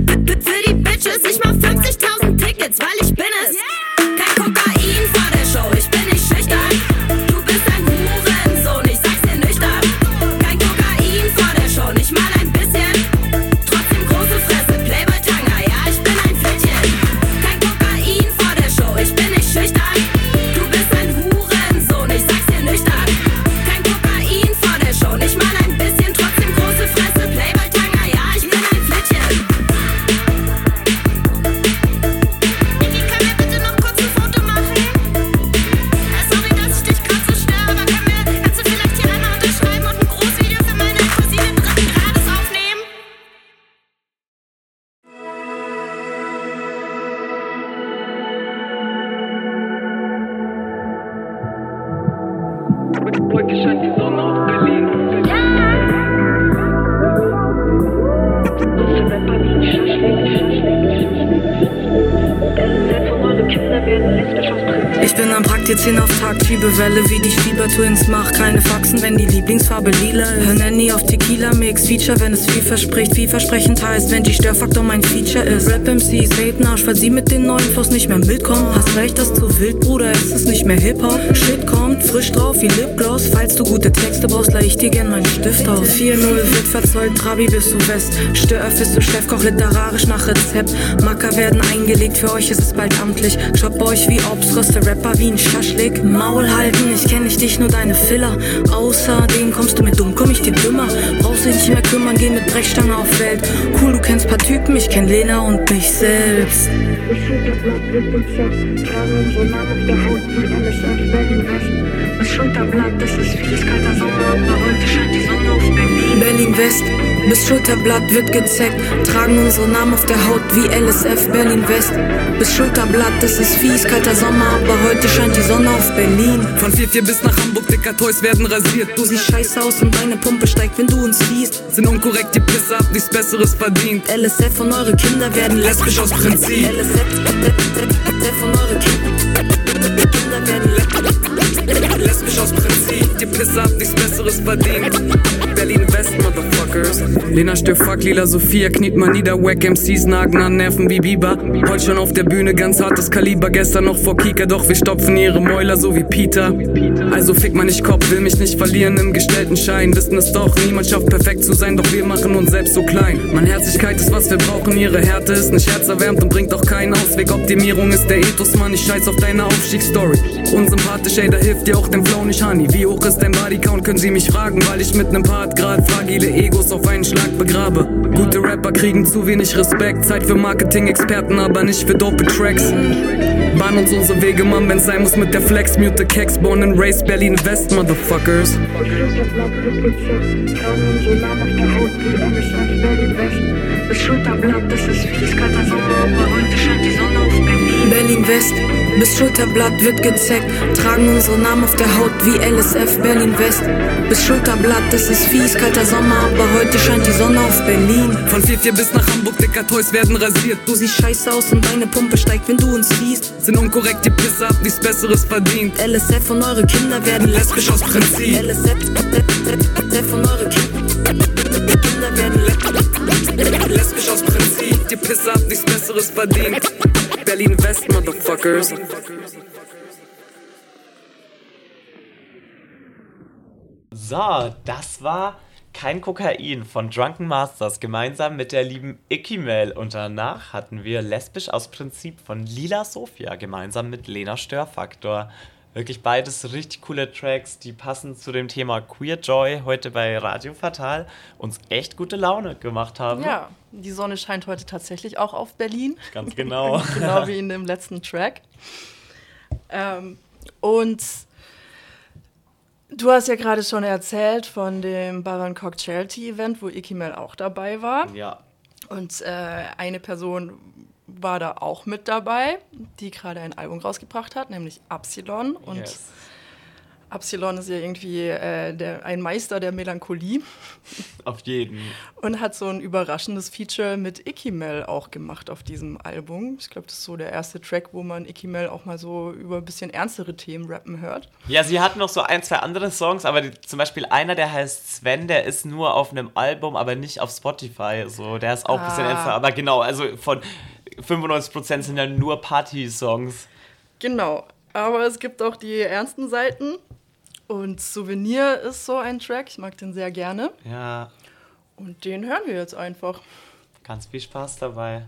für die Bitches. Ich mach 50.000 Tickets, weil ich bin es. Kein Kokain vor der Show, ich bin nicht schüchtern. Du bist ein Hurensohn, ich sag's dir nüchtern. Kein Kokain vor der Show, nicht mal ein bisschen. Trotzdem große Fresse, Playboy-Tanga, ja, ich bin ein Flittchen. Kein Kokain vor der Show, ich bin nicht schüchtern. Du bist ein Hurensohn, ich sag's dir nüchtern. Kein Kokain vor der Show, nicht mal ein bisschen. Trotzdem große Fresse, Playboy-Tanga, ja, ich bin ein Flittchen. Iggy, können wir bitte noch kurz ein Foto machen? Sorry, dass ich dich gerade so störe, aber kannst du vielleicht hier einmal unterschreiben und ein Großvideo für meine Cousine 3. Grades aufnehmen? Heute scheint die Sonne auf Berlin. Ich bin am Praktizieren auf Takt, Schiebewelle wie die Schieber-Twins. Mach keine Faxen, wenn die Lieblingsfarbe lila ist. Hör Nanny auf Tequila-Mix, Feature, wenn es viel verspricht. Vielversprechend heißt, wenn die Störfaktor mein Feature ist. Rap-MCs haten Arsch, weil sie mit den neuen Flows nicht mehr mitkommen. Hast recht, das ist zu wild, Bruder, es ist nicht mehr Hip-Hop. Shit kommt frisch drauf wie Lipgloss. Falls du gute Texte brauchst, leih ich dir gern meinen Stift auf. 4-0 wird verzollt, Trabi bist du West. Störf bist du Chef, koch literarisch nach Rezept. Macker werden eingelegt, für euch ist es bald amtlich. Schau hab euch wie Obst, röste Rapper wie ein Schaschlik. Maul halten, ich kenn nicht dich, nur deine Filler. Außerdem kommst du mir dumm, komm ich dir dümmer. Brauchst dich nicht mehr kümmern, geh mit Brechstange auf Welt. Cool, du kennst paar Typen, ich kenn Lena und mich selbst. Das Schulterblatt wird gezeckt, tragen unsere Namen auf der Haut wie LSF Berlin West. Das Schulterblatt, das ist fies, kalter Sommer, aber heute scheint die Sonne auf Berlin. Berlin West, bis Schulterblatt wird gezeckt, tragen unsere Namen auf der Haut wie LSF Berlin West. Bis Schulterblatt, das ist fies, kalter Sommer, aber heute scheint die Sonne auf Berlin. Von 4-4 bis nach Hamburg, Dicker, Toys werden rasiert. Du siehst scheiße aus und deine Pumpe steigt, wenn du uns siehst. Sind unkorrekt, die Pisse, hab nichts Besseres verdient. LSF und eure Kinder werden lesbisch aus Prinzip. LSF und eure Kinder werden lesbisch aus Prinzip. Die Pisse, hab nichts Besseres verdient. Berlin West, Motherfuckers. Lena stört fuck, Lila Sophia kniet mal nieder. Wack MCs nagen an Nerven wie Biber. Heute schon auf der Bühne, ganz hartes Kaliber. Gestern noch vor Kika, doch wir stopfen ihre Mäuler so wie Peter. Also fick mal nicht Kopf, will mich nicht verlieren im gestellten Schein. Wissen es doch, niemand schafft perfekt zu sein, doch wir machen uns selbst so klein. Meine Herzlichkeit ist was wir brauchen, ihre Härte ist nicht herzerwärmt und bringt auch keinen Ausweg. Optimierung ist der Ethos, Mann, ich scheiß auf deine Aufstiegsstory. Unsympathisch, ey, da hilft dir auch dein Flow nicht, Honey. Wie hoch ist dein Bodycount, können sie mich fragen, weil ich mit nem Part grad fragile Egos auf einen Schlag begrabe. Gute Rapper kriegen zu wenig Respekt, Zeit für Marketing-Experten, aber nicht für dope Tracks. Bahn uns unsere Wege, Mann, wenn's sein muss mit der Flex. Mute Keks, born and raised, Berlin West, Motherfuckers. Schulterblatt wird gezeckt, tragen unsere Namen auf der Haut wie LSF Berlin West. Das Schulterblatt, das ist fies, kalter Sommer, aber heute scheint die Sonne auf Berlin. Berlin West, bis Schulterblatt wird gezeckt, tragen unsere Namen auf der Haut wie LSF Berlin West. Bis Schulterblatt, das ist fies, kalter Sommer, aber heute scheint die Sonne auf Berlin. Von 4-4 bis nach Hamburg, Dicker, Toys werden rasiert. Du siehst scheiße aus und deine Pumpe steigt, wenn du uns siehst. Sind unkorrekt, die Pisse, hab nichts Besseres verdient. LSF und eure Kinder werden lesbisch aus Prinzip. LSF und eure Kinder werden lesbisch aus Prinzip. Die Pisse, hab nichts Besseres verdient. Berlin West, Motherfuckers. So, das war Kein Kokain von Drunken Masters gemeinsam mit der lieben Ikimel. Und danach hatten wir Lesbisch aus Prinzip von Lila Sophia gemeinsam mit Lena Störfaktor. Wirklich beides richtig coole Tracks, die passend zu dem Thema Queer Joy heute bei Radio Fatal uns echt gute Laune gemacht haben. Ja, die Sonne scheint heute tatsächlich auch auf Berlin. Ganz genau. Genau wie in dem letzten Track. Und du hast ja gerade schon erzählt von dem Baron-Cock Charity Event, wo Ikimel auch dabei war. Ja. Und eine Person war da auch mit dabei, die gerade ein Album rausgebracht hat, nämlich Absilon. Und yes. Absilon ist ja irgendwie ein Meister der Melancholie. Auf jeden. Und hat so ein überraschendes Feature mit Ikimel auch gemacht auf diesem Album. Ich glaube, das ist so der erste Track, wo man Ikimel auch mal so über ein bisschen ernstere Themen rappen hört. Ja, sie hat noch so 1, 2 andere Songs, aber zum Beispiel einer, der heißt Sven, der ist nur auf einem Album, aber nicht auf Spotify. So, der ist auch ein bisschen ernster. Aber genau, also von 95% sind ja nur Party-Songs. Genau, aber es gibt auch die ernsten Seiten. Und Souvenir ist so ein Track, ich mag den sehr gerne. Ja. Und den hören wir jetzt einfach. Ganz viel Spaß dabei.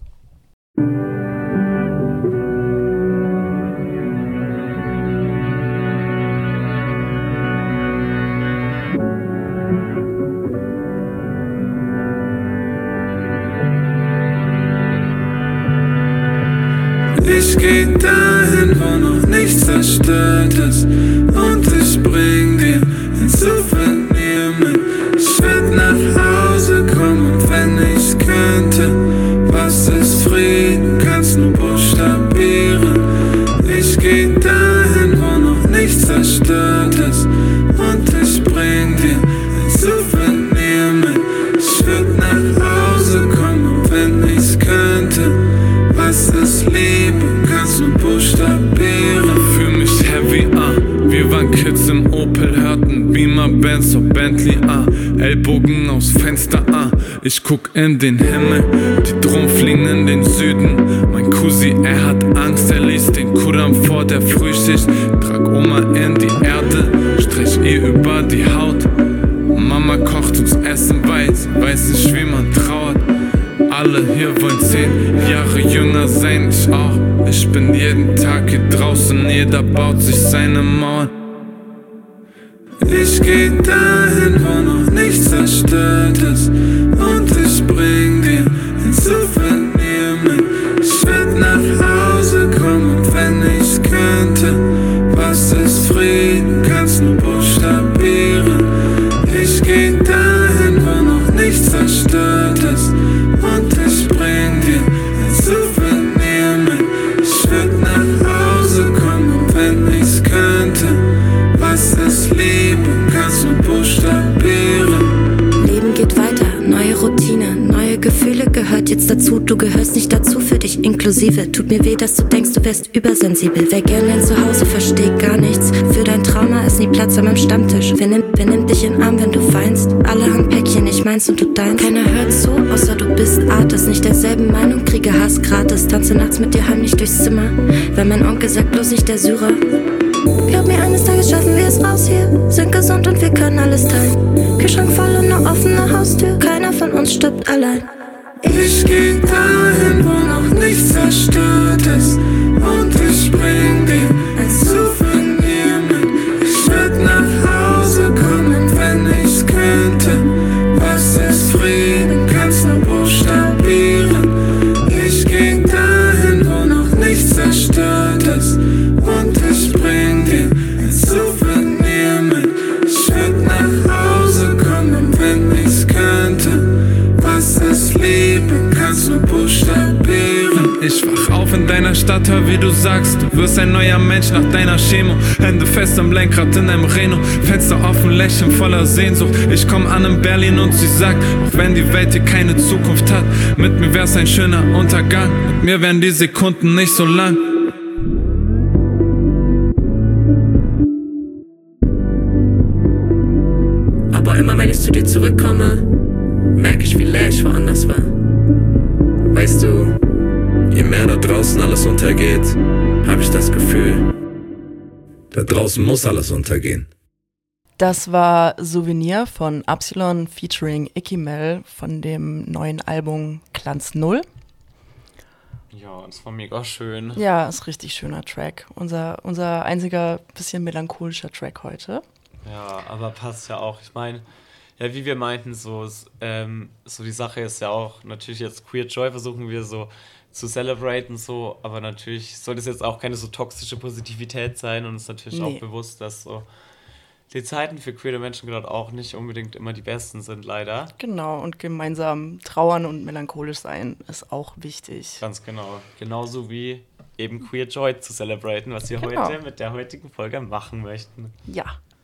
Ich geh dahin, wo noch nichts zerstört ist, und ich bring dir ein Souvenir mit. Ich werd nach Hause kommen, wenn ich könnte. Was ist Frieden, kannst nur buchstabieren. Ich geh dahin, wo noch nichts zerstört ist, und ich bring dir ein Souvenir mit. Ich werd nach Hause kommen, wenn ich's könnte. Was ist Liebe, kannst du buchstabieren. Fühl mich heavy, wir waren Kids im Opel, hörten Beamer, Benz und Bentley, Ellbogen aus Fenster, ich guck in den Himmel, die Drohnen fliegen in den Süden. Mein Cousi, er hat Angst, er liest den Kuram vor der Frühschicht. Trag Oma in die Erde, strich ihr über die Haut. Mama kocht uns Essen, weiß nicht wie man trauert. Alle alle hier wollen 10 Jahre jünger sein, ich auch. Ich bin jeden Tag hier draußen, jeder baut sich seine Mauern. Ich geh dahin, wo noch nichts zerstört ist, und ich bring dir ein Souvenir mit. Ich werd nach Hause kommen, und wenn ich könnte, was ist Frieden, kannst nur buchstabieren. Ich geh dahin, wo noch nichts zerstört ist, und ich bring dir ein Souvenir mit. Ich werd nach Hause kommen, und wenn ich's könnte, was ist Liebe, kannst du buchstabieren. Leben geht weiter, neue Routine, neue Gefühle gehört jetzt dazu. Du gehörst nicht dazu, für dich inklusive. Tut mir weh, dass du denkst, du wärst übersensibel. Wer gern lernt zu Hause, versteht gar nichts. Für dein Trauma ist nie Platz an meinem Stammtisch. Wer nimmt dich in den Arm, wenn du weinst? Alle haben Päckchen, ich meins und du deins. Keiner hört zu, außer du bist Artist. Nicht derselben Meinung, kriege Hass gratis. Tanze nachts mit dir heimlich durchs Zimmer, weil mein Onkel sagt, bloß nicht der Syrer. Glaub mir, eines Tages schaffen wir es raus hier. Sind gesund und wir können alles teilen. Kühlschrank voll und eine offene Haustür. Keiner von uns stirbt allein. Ich geh dahin, wo noch nichts zerstört ist, und ich bring dir ein Souvenir mit. Ich werd nach Hause kommen, wenn ich's könnte. Was ist Frieden, kannst nur buchstabieren. Ich geh dahin, wo noch nichts zerstört ist, und ich bring dir ein Souvenir mit. Ich werd nach Hause kommen, wenn ich's könnte. Was ist Liebe, kannst du buchstabieren. Ich wach auf in deiner Stadt, hör wie du sagst, du wirst ein neuer Mensch nach deiner Chemo. Hände fest am Lenkrad in einem Reno, Fenster offen, Lächeln voller Sehnsucht. Ich komm an in Berlin und sie sagt, auch wenn die Welt hier keine Zukunft hat, mit mir wär's ein schöner Untergang. Mit mir wären die Sekunden nicht so lang. Aber immer wenn ich zu dir zurückkomme, merke ich, wie leer ich woanders war. Weißt du, je mehr da draußen alles untergeht, habe ich das Gefühl, da draußen muss alles untergehen. Das war Souvenir von Absilon featuring Icky Mel von dem neuen Album Glanz 0. Ja, das war mega schön. Ja, ist richtig schöner Track. Unser einziger bisschen melancholischer Track heute. Ja, aber passt ja auch. Ich meine, ja, wie wir meinten, so die Sache ist ja auch, natürlich jetzt Queer Joy versuchen wir so zu celebraten, so, aber natürlich soll das jetzt auch keine so toxische Positivität sein und uns natürlich auch bewusst, dass so die Zeiten für queere Menschen gerade auch nicht unbedingt immer die besten sind, leider. Genau, und gemeinsam trauern und melancholisch sein ist auch wichtig. Ganz genau. Genauso wie eben Queer Joy zu celebraten, was wir heute mit der heutigen Folge machen möchten. Ja.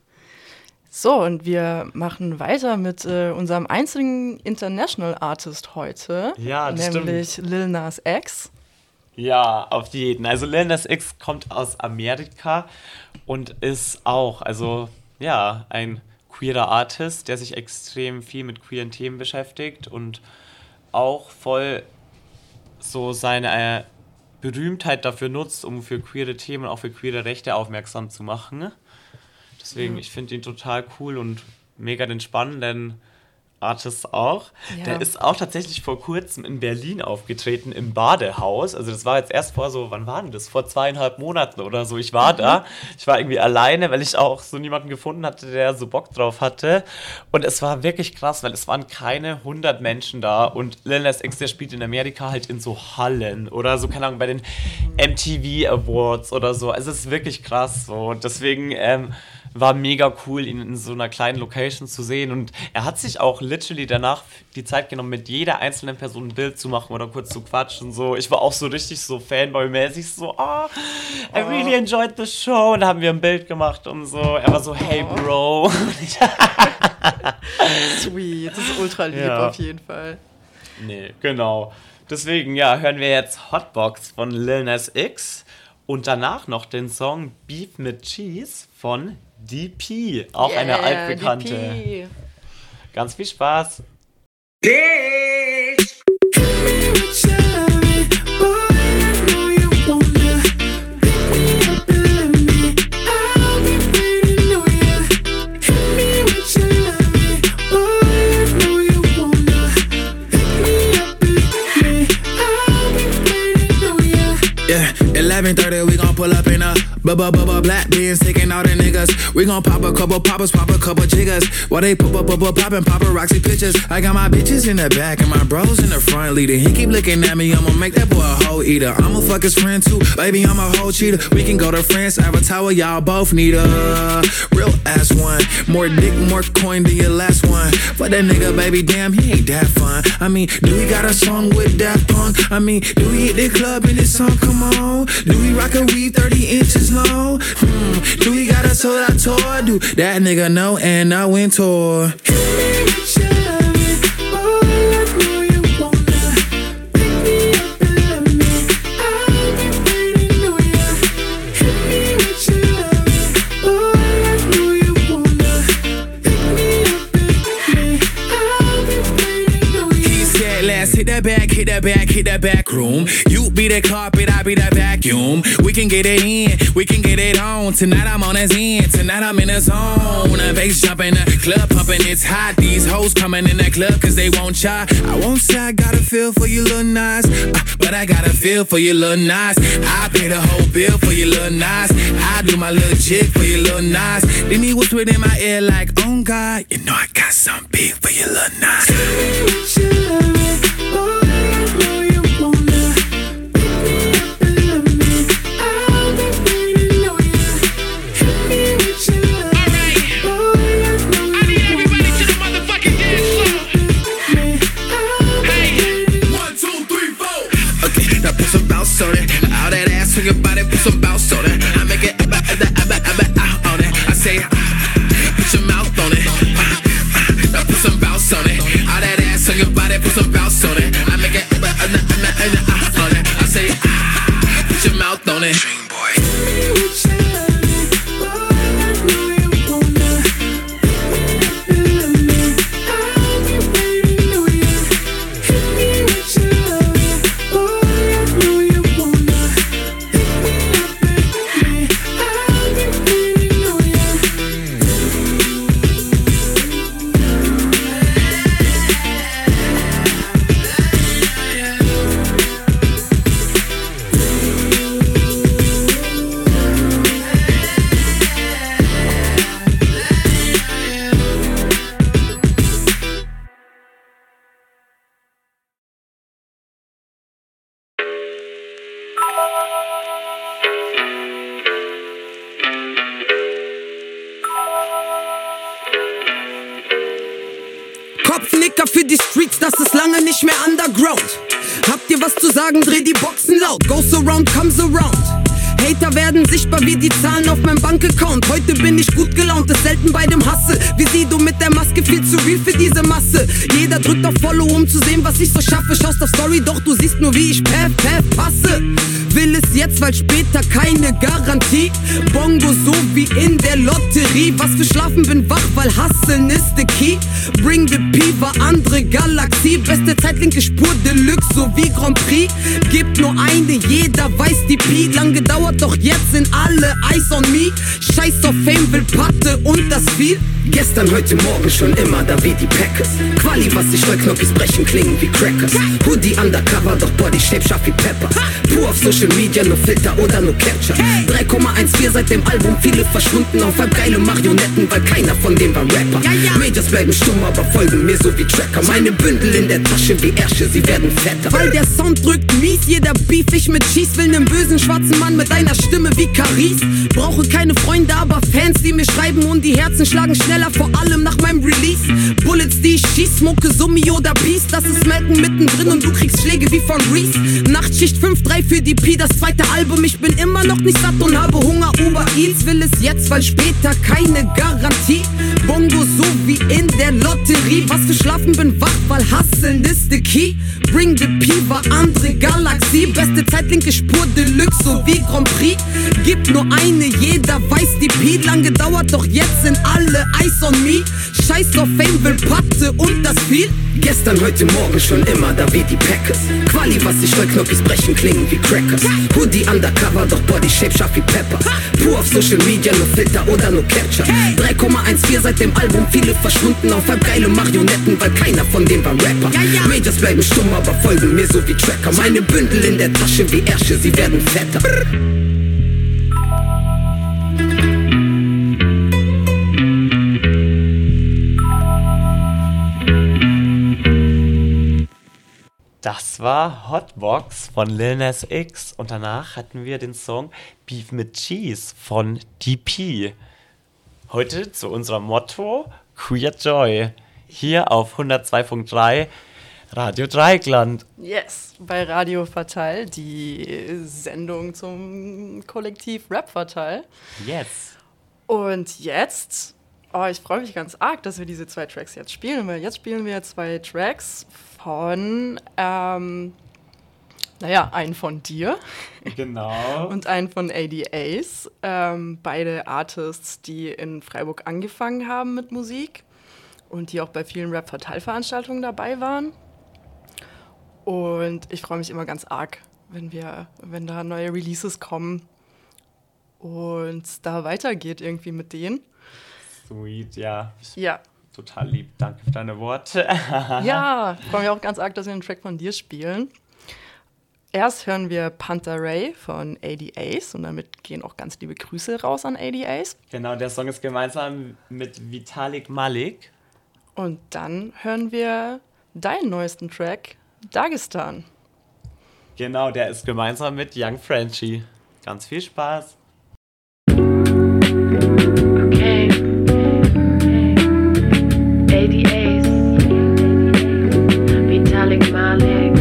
So, und wir machen weiter mit unserem einzigen International Artist heute. Ja, das nämlich stimmt. Lil Nas X. Ja, auf jeden. Also Lil Nas X kommt aus Amerika und ist auch, also ja, ein queerer Artist, der sich extrem viel mit queeren Themen beschäftigt und auch voll so seine Berühmtheit dafür nutzt, um für queere Themen, auch für queere Rechte aufmerksam zu machen. Deswegen, ich finde ihn total cool und mega den spannenden Artist auch. Ja. Der ist auch tatsächlich vor kurzem in Berlin aufgetreten, im Badehaus. Also das war jetzt erst vor so, wann war denn das? Vor 2,5 Monaten oder so. Ich war da. Ich war irgendwie alleine, weil ich auch so niemanden gefunden hatte, der so Bock drauf hatte. Und es war wirklich krass, weil es waren keine 100 Menschen da. Und Lil Nas X, der spielt in Amerika halt in so Hallen oder so, keine Ahnung, bei den MTV Awards oder so. Also es ist wirklich krass so. Und deswegen war mega cool, ihn in so einer kleinen Location zu sehen. Und er hat sich auch literally danach die Zeit genommen, mit jeder einzelnen Person ein Bild zu machen oder kurz zu quatschen. So. Ich war auch so richtig so Fanboy-mäßig so, I really enjoyed the show. Und da haben wir ein Bild gemacht und so. Er war so, hey Bro. Sweet, das ist ultra lieb auf jeden Fall. Nee, genau. Deswegen, ja, hören wir jetzt Hotbox von Lil Nas X und danach noch den Song Beef mit Cheese von DP, auch eine altbekannte. DP. Ganz viel Spaß. 11:30, we gon' pull up in a black Benz, taking all the niggas. We gon' pop a couple poppers, pop a couple jiggers. While they poppin' paparazzi pictures. I got my bitches in the back and my bros in the front leader. He keep looking at me, I'ma make that boy a hoe eater. I'ma fuck his friend too, baby, I'm a whole cheater. We can go to France, Avatar, y'all both need a real ass one. More dick, more coin than your last one. Fuck that nigga, baby, damn, he ain't that fun. I mean, do we got a song with Daft Punk? I mean, do we hit the club in this song? Come on. Do we rock a weave 30 inches long? Do we got a sold out tour? Do that nigga know and I went tour. Hit that back room. You be the carpet, I be the vacuum. We can get it in, we can get it on. Tonight I'm on his end, tonight I'm in the zone. A bass jumping, the club pumping, it's hot. These hoes coming in the club cause they won't try. I won't say I got a feel for you little nice, but I got a feel for you little nice. I pay the whole bill for you little nice. I do my little jig for you little nice. Then he whispered in my ear like, oh God, you know I got some big for you little nice. Tell me what you love me, boy. All that ass on your body, put some bounce on it. I make it out on it. I say, put your mouth on it. Now put some bounce on it. All that ass on your body, put some bounce on it. I make it out on it. I say, put your mouth on it. Dream boy. Kopfnicker für die Streets, das ist lange nicht mehr underground. Habt ihr was zu sagen, dreh die Boxen laut. Goes around, comes around. Hater werden sichtbar wie die Zahlen auf meinem Bankaccount. Heute bin ich gut gelaunt, ist selten bei dem Hustle. Wie Sido mit der Maske, viel zu real für diese Masse. Jeder drückt auf Follow, um zu sehen, was ich so schaffe. Schaust auf Story, doch du siehst nur, wie ich passe. Will es jetzt, weil später keine Garantie. Bongo so wie in der Lotterie. Was für Schlafen, bin wach, weil Hustlen ist the key. Bring the P, war andere Galaxie. Beste Zeit, linke Spur, Deluxe, so wie Grand Prix. Gibt nur eine, jeder weiß die Pi. Lang gedauert, doch jetzt sind alle Eyes on me. Scheiß auf Fame, will Patte und das viel. Gestern, heute, morgen schon immer da wie die Packers. Quali, was ich Knockis brechen, klingen wie Crackers. Hoodie undercover, doch Body shape scharf wie Pepper. Pur auf Social Media, nur Filter oder nur Capture. 3,14 seit dem Album, viele verschwunden auf halb geile Marionetten, weil keiner von denen war Rapper. Majors bleiben stumm, aber folgen mir so wie Tracker. Meine Bündel in der Tasche wie Ärsche, sie werden fetter. Weil der Sound drückt mies, jeder beef ich mit Cheese. Will nen bösen schwarzen Mann mit einer Stimme wie Caris. Brauche keine Freunde, aber Fans, die mir schreiben und die Herzen schlagen schneller, vor allem nach meinem Release. Bullets, die ich schieß, Smoke, Summi oder Peace. Das ist Melken mittendrin und du kriegst Schläge wie von Reese. Nachtschicht 5-3 für die P, das zweite Album. Ich bin immer noch nicht satt und habe Hunger. Uber Eats will es jetzt, weil später keine Garantie. Bongo so wie in der Lotterie. Was für Schlafen, bin wach, weil Hustlen ist the key. Bring the P, war andere Galaxie. Beste Zeit, linke Spur, Deluxe, so wie Grand Prix. Gibt nur eine, jeder weiß die P. Lang gedauert, doch jetzt sind alle Eyes on me. Scheiß auf Fame, will Patte und das viel. Gestern, heute, morgen schon immer da wie die Packers. Quali, was ich will, Knoppis brechen, klingen wie Crackers. Hoodie undercover, doch Body shape scharf wie Pepper. Pur auf Social Media, nur Filter oder nur Capture. 3,14 seit dem Album, viele verschwunden auf halb geile Marionetten, weil keiner von denen war Rapper. Majors bleiben stumm, aber folgen mir so wie Tracker. Meine Bündel in der Tasche wie Ärsche, sie werden fetter. Das war Hotbox von Lil Nas X und danach hatten wir den Song Beef mit Cheese von DP. Heute zu unserem Motto Queer Joy. Hier auf 102.3 Radio Dreieckland. Yes, bei Radio Fatal, die Sendung zum Kollektiv Rap Fatal. Yes. Und jetzt, ich freue mich ganz arg, dass wir diese 2 Tracks jetzt spielen, weil jetzt spielen wir 2 Tracks von, einen von dir. Genau. Und einen von ADAs. Beide Artists, die in Freiburg angefangen haben mit Musik und die auch bei vielen Rap-Fatal-Veranstaltungen dabei waren. Und ich freue mich immer ganz arg, wenn da neue Releases kommen und es da weitergeht irgendwie mit denen. Sweet, ja. Ja. Total lieb, danke für deine Worte. Ja, ich freue mich auch ganz arg, dass wir einen Track von dir spielen. Erst hören wir Panther Ray von ADAs und damit gehen auch ganz liebe Grüße raus an ADAs. Genau, der Song ist gemeinsam mit Vitalik Malik. Und dann hören wir deinen neuesten Track, Dagestan. Genau, der ist gemeinsam mit Young Frenchie. Ganz viel Spaß. Okay. ADAs, Vitalik Malik.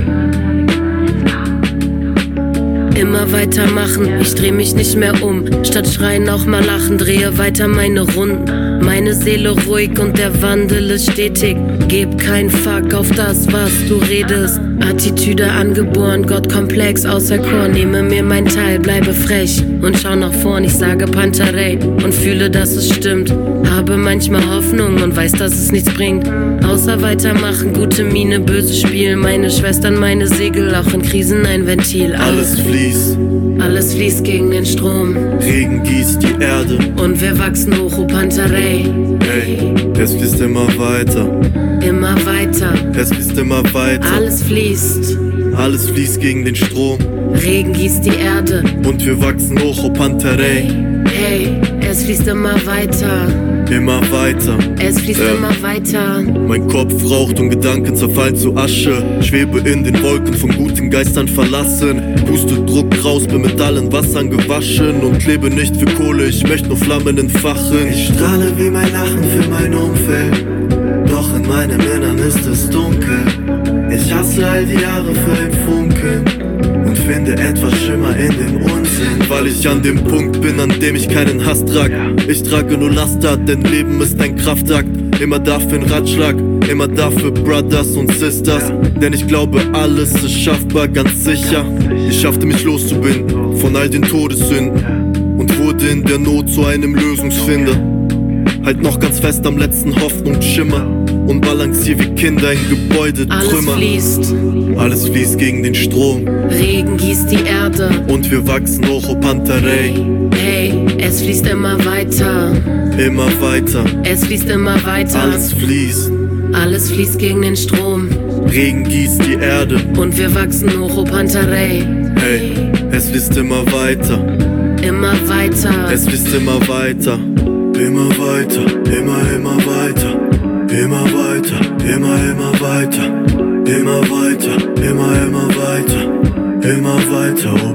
Immer weitermachen, ich dreh mich nicht mehr um. Statt schreien auch mal lachen, drehe weiter meine Runden. Meine Seele ruhig und der Wandel ist stetig. Geb kein Fuck auf das, was du redest. Attitüde angeboren, Gottkomplex auserkoren. Nehme mir mein Teil, bleibe frech und schau nach vorn. Ich sage Panterei und fühle, dass es stimmt. Habe manchmal Hoffnung und weiß, dass es nichts bringt. Außer weitermachen, gute Miene, böse Spiel. Meine Schwestern, meine Segel, auch in Krisen ein Ventil. Alles fließt. Alles fließt gegen den Strom. Regen gießt die Erde. Und wir wachsen hoch, o Panterei. Hey, es fließt immer weiter. Immer weiter. Es fließt immer weiter. Alles fließt. Alles fließt gegen den Strom. Regen gießt die Erde. Und wir wachsen hoch, o Panterei. Hey, es fließt immer weiter. Immer weiter. Es fließt immer weiter. Mein Kopf raucht und Gedanken zerfallen zu Asche. Schwebe in den Wolken, von guten Geistern verlassen. Puste Druck raus, bin mit allen Wassern gewaschen. Und lebe nicht für Kohle, ich möchte nur Flammen entfachen. Ich strahle wie mein Lachen für mein Umfeld. Doch in meinem Innern ist es dunkel. Ich hasse all die Jahre für den Funken und finde etwas Schimmer in dem Unsinn. Weil ich an dem Punkt bin, an dem ich keinen Hass trag. Ich trage nur Laster, denn Leben ist ein Kraftakt. Immer dafür ein Ratschlag, immer dafür Brothers und Sisters. Denn ich glaube, alles ist schaffbar, ganz sicher. Ich schaffte mich loszubinden von all den Todessünden und wurde in der Not zu einem Lösungsfinder. Halt noch ganz fest am letzten Hoffnungsschimmer und balancier wie Kinder in Gebäudetrümmer. Alles fließt. Alles fließt gegen den Strom. Regen gießt die Erde. Und wir wachsen hoch, o Panterei. Hey, es fließt immer weiter. Immer weiter. Es fließt immer weiter. Alles fließt. Alles fließt gegen den Strom. Regen gießt die Erde. Und wir wachsen hoch, o Panterei. Hey, es fließt immer weiter. Immer weiter. Es fließt immer weiter. Immer weiter, immer weiter. Immer weiter, immer weiter. Immer weiter, immer weiter. Immer weiter, o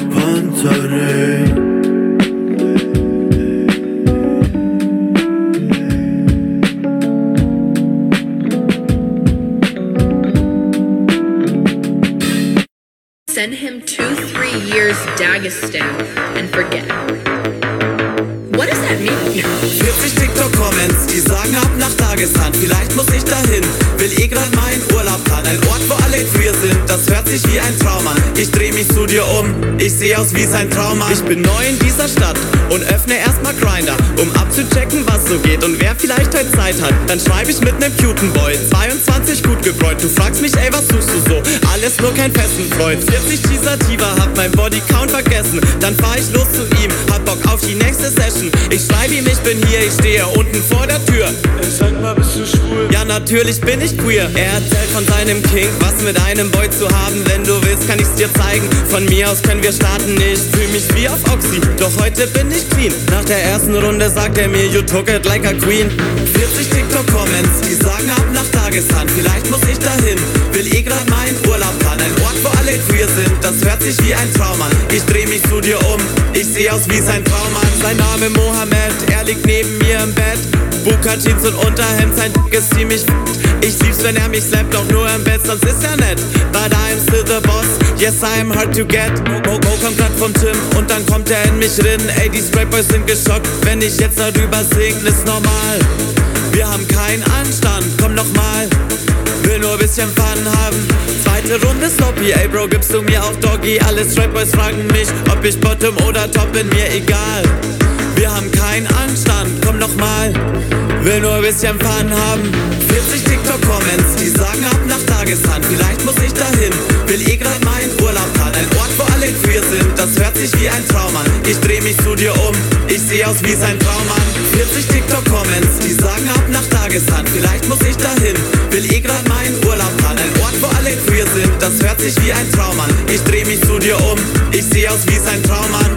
Panterei. Send him 2-3 years Dagestan and forget. What does that at me. 40 TikTok-Comments, die sagen ab nach Dagestan. Vielleicht muss ich dahin, will grad meinen Urlaub planen. Ein Ort, wo alle queer sind, das hört sich wie ein Traum an. Ich dreh mich zu dir um, ich seh aus wie sein Traummann. Ich bin neu in dieser Stadt und öffne erstmal Grindr, um abzuchecken, was so geht und wer vielleicht heute Zeit hat. Dann schreib ich mit nem cuten Boy, 22 gut gebräut. Du fragst mich, ey, was suchst du so? Alles nur kein festen Freund. 40 Teaser-Tiver, hab mein Bodycount vergessen. Dann fahr ich los zu ihm, hab Bock auf die nächste Session. Ich schreib ihm, ich bin hier, ich stehe unten vor der Tür. Sag mal, bist du schwul? Ja, natürlich bin ich queer. Er erzählt von seinem King, was mit einem Boy zu haben. Wenn du willst, kann ich's dir zeigen. Von mir aus können wir starten. Ich fühl mich wie auf Oxy, doch heute bin ich clean. Nach der ersten Runde sagt er mir, you took it like a queen. 40 TikTok-Comments, die sagen ab nach Dagestan. Vielleicht muss ich dahin, will grad meinen Urlaub planen. Ein Ort, wo alle queer sind, das hört sich wie ein Traum an. Ich dreh mich zu dir um, ich seh aus wie sein Traummann. Sein Name Mohammed, er liegt neben mir im Bett. Buka-Jeans und Unterhemd, sein ist ziemlich f***. Ich lieb's, wenn er mich slappt, auch nur im Bett, sonst ist er nett. But I'm still the boss, yes I'm hard to get. Mo kommt grad vom Gym und dann kommt er in mich rin. Ey, die Straight-Boys sind geschockt, wenn ich jetzt darüber sing, ist normal. Wir haben keinen Anstand, komm noch mal. Will nur bisschen Fun haben. Zweite Runde Sloppy, ey Bro, gibst du mir auch Doggy? Alle Straight-Boys fragen mich, ob ich Bottom oder Top bin, mir egal. Wir haben keinen Anstand, komm noch mal. Will nur bisschen Fun haben. 40 TikTok-Comments, die sagen ab nach Dagestan. Vielleicht muss ich dahin, will grad meinen Urlaub planen. Ein Ort, wo alle queer sind, das hört sich wie ein Traum an. Ich dreh mich zu dir um, ich seh aus wie sein Traummann. 40 TikTok-Comments, die sagen ab nach Dagestan. Vielleicht muss ich dahin, will grad meinen Urlaub planen. Ein Ort, wo alle queer sind, das hört sich wie ein Traum an. Ich dreh mich zu dir um, ich seh aus wie sein Traummann.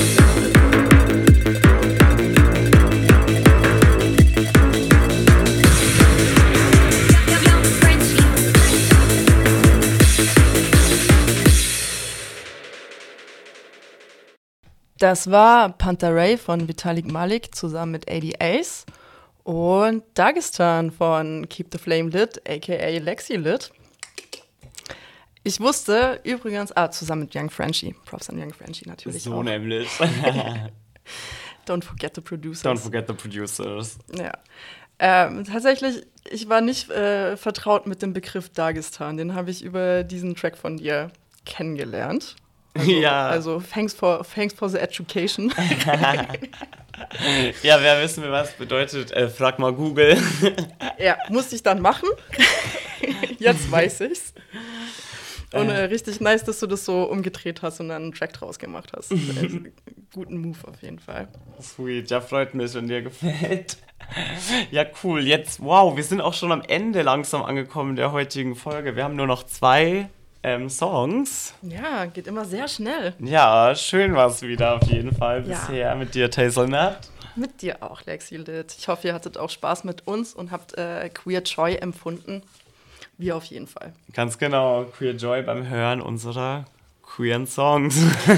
Das war Pantarei von Vitalik Malik zusammen mit ADAs und Dagestan von Keep the Flame Lit, aka Lexi Lit. Ich wusste übrigens, zusammen mit Young Frenchie, Props an Young Frenchie natürlich so auch. Nämlich. Don't forget the producers. Don't forget the producers. Ja. Tatsächlich, ich war nicht vertraut mit dem Begriff Dagestan. Den habe ich über diesen Track von dir kennengelernt. Also thanks for the education. Ja, wer wissen will, was bedeutet, frag mal Google. Ja, musste ich dann machen. Jetzt weiß ich's. Und richtig nice, dass du das so umgedreht hast und dann einen Track draus gemacht hast. Also, guten Move auf jeden Fall. Sweet, ja, freut mich, wenn dir gefällt. Ja, cool. Jetzt, wow, wir sind auch schon am Ende langsam angekommen der heutigen Folge. Wir haben nur noch 2 Songs. Ja, geht immer sehr schnell. Ja, schön war es wieder auf jeden Fall bisher mit dir, Hazelnut. Mit dir auch, Lexi Lit. Ich hoffe, ihr hattet auch Spaß mit uns und habt Queer Joy empfunden. Wir auf jeden Fall. Ganz genau, Queer Joy beim Hören unserer queeren Songs.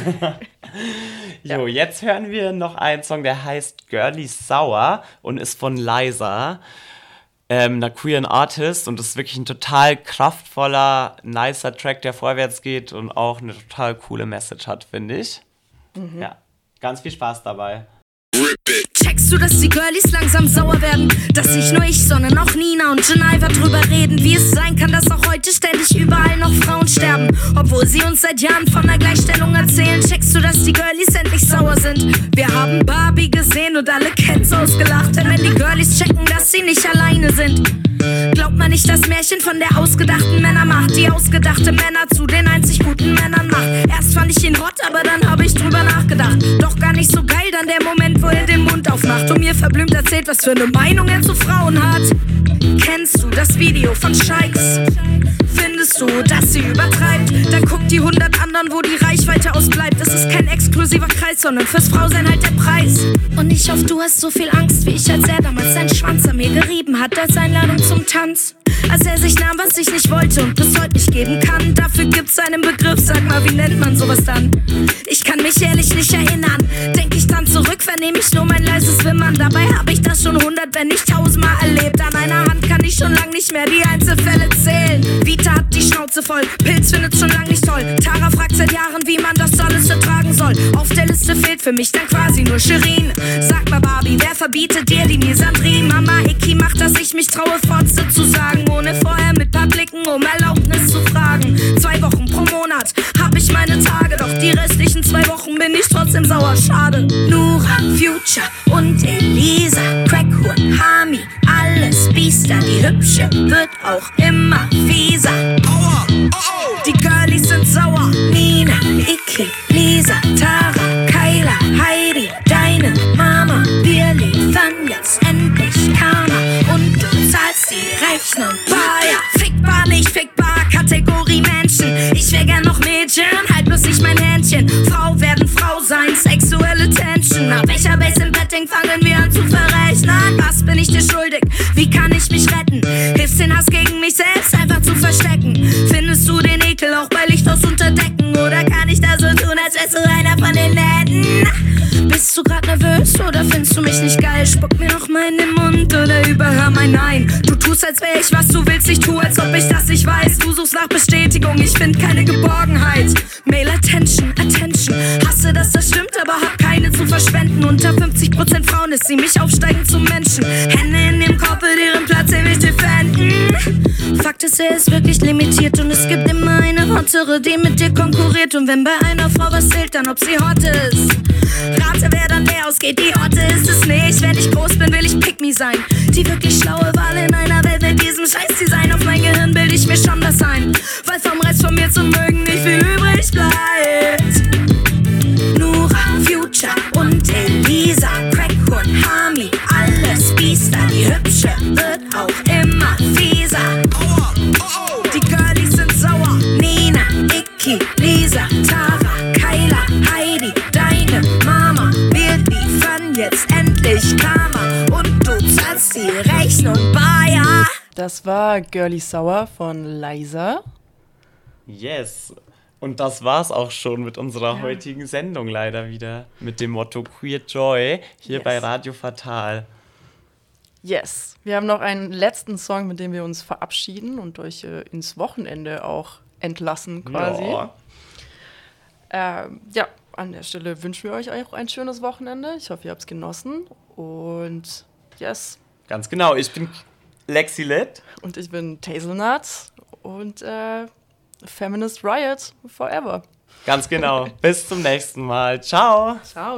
Jo, jetzt hören wir noch einen Song, der heißt Girly Sour und ist von Liza, einer queeren Artist, und das ist wirklich ein total kraftvoller, nicer Track, der vorwärts geht und auch eine total coole Message hat, finde ich. Mhm. Ja, ganz viel Spaß dabei. Checkst du, dass die Girlies langsam sauer werden? Dass nicht nur ich, sondern auch Nina und Geneva drüber reden, wie es sein kann, dass auch heute ständig überall noch Frauen sterben, obwohl sie uns seit Jahren von der Gleichstellung erzählen. Checkst du, dass die Girlies endlich sauer sind? Wir haben Barbie gesehen und alle Cats ausgelacht, denn wenn die Girlies checken, dass sie nicht alleine sind, glaubt man nicht das Märchen von der ausgedachten Männermacht, die ausgedachte Männer zu den einzig guten Männern macht. Erst fand ich ihn hot, aber dann habe ich drüber nachgedacht. Doch gar nicht so geil dann der Moment, wo er den Mund aufmacht und mir verblümt erzählt, was für eine Meinung er zu Frauen hat. Kennst du das Video von Shikes? Findest du, dass sie übertreibt? Dann guck die 100 anderen, wo die Reichweite ausbleibt. Es ist kein exklusiver Kreis, sondern fürs Frausein halt der Preis. Und ich hoffe, du hast so viel Angst, wie ich, als er damals seinen Schwanz an mir gerieben hat als Einladung zum Tanz. Als er sich nahm, was ich nicht wollte und bis heute nicht geben kann. Dafür gibt's einen Begriff, sag mal, wie nennt man sowas dann? Ich kann mich ehrlich nicht erinnern. Denk ich dran zurück, vernehme ich nur mein leises Wimmern. Dabei habe ich das schon 100, wenn nicht 1000-mal erlebt. An einer Hand kann ich schon lang nicht mehr die Einzelfälle zählen. Vita hat die Schnauze voll, Pilz findet schon lang nicht toll. Tara fragt seit Jahren, wie man das alles ertragen soll. Auf der Liste Hause fehlt für mich dann quasi nur Shirin. Sag mal Barbie, wer verbietet dir die Misandrie? Mama Icky macht, dass ich mich traue, Fotze zu sagen, ohne vorher mit paar Blicken um Erlaubnis zu fragen. 2 Wochen pro Monat hab ich meine Tage, doch die restlichen 2 Wochen bin ich trotzdem sauer, schade. Nura, Future und Elisa, Crackhuhn, Hami, alles Biester. Die Hübsche wird auch immer fieser. Die Girlies sind sauer. Nina, Icky, Lisa, Tara, Kyla, Heidi, deine Mama. Wir liefern jetzt endlich Karma und du zahlst die Rechnung. Baja, fickbar, nicht fickbar, Kategorie Menschen. Ich wär gern noch Mädchen, halt bloß nicht mein Händchen. Frau werden Frau sein, sexuelle Tension. Nach welcher Base im Betting fangen wir an zu verrechnen? Was bin ich dir schuldig? Wie kann ich mich retten? Hilfst den Hass gegen mich selbst einfach zu verstecken? Findest du den Ekel auch bei Licht aus Unterdecken? Oder kann ich da so tun, als wärst du einer von den Netten? Bist du grad nervös oder findest du mich nicht geil? Spuck mir noch mal in den Mund oder überhör mein Nein. Du tust, als wär ich, was du willst, ich tu, als ob ich das nicht weiß. Du suchst nach Bestätigung, ich find keine Geborgenheit. Mail Attention, Attention. Hasse, dass das stimmt, aber hab keine zu verschwenden. Unter 50% Frauen ist sie mich aufsteigen zum Menschen. Hände in dem Kopf, deren Platz will ich defenden. Fakt ist, er ist wirklich limitiert und es gibt immer eine hottere, die mit dir konkurriert. Und wenn bei einer Frau was zählt, dann ob sie hot ist. Rate, wer dann leer ausgeht, die Orte ist es nicht. Wenn ich groß bin, will ich Pick-me sein. Die wirklich schlaue Wahl in einer Welt mit diesem Scheiß-Design. Auf mein Gehirn bild ich mir schon das ein, weil vom Rest von mir zu mögen nicht viel übrig bleibt. Nura, Future und Elisa, Crackhuhn, Hami, alles Biester. Die Hübsche wird auch immer fieser. Die Girlies sind sauer. Nina, Icky, Lisa, Tara, Kyla, Heidi, deine Mama. Wir liefern jetzt endlich Karma und du zahlst die Rechnung, Baja. Das war Girly Sauer von Liza. Yes. Und das war's auch schon mit unserer heutigen Sendung leider wieder. Mit dem Motto Queer Joy hier bei Radio Fatal. Yes. Wir haben noch einen letzten Song, mit dem wir uns verabschieden und euch ins Wochenende auch entlassen quasi. Ja, an der Stelle wünschen wir euch auch ein schönes Wochenende. Ich hoffe, ihr habt es genossen. Und yes. Ganz genau, ich bin Lexilit. Und ich bin Tazelnut. Und Feminist Riot forever. Ganz genau. Bis zum nächsten Mal. Ciao. Ciao.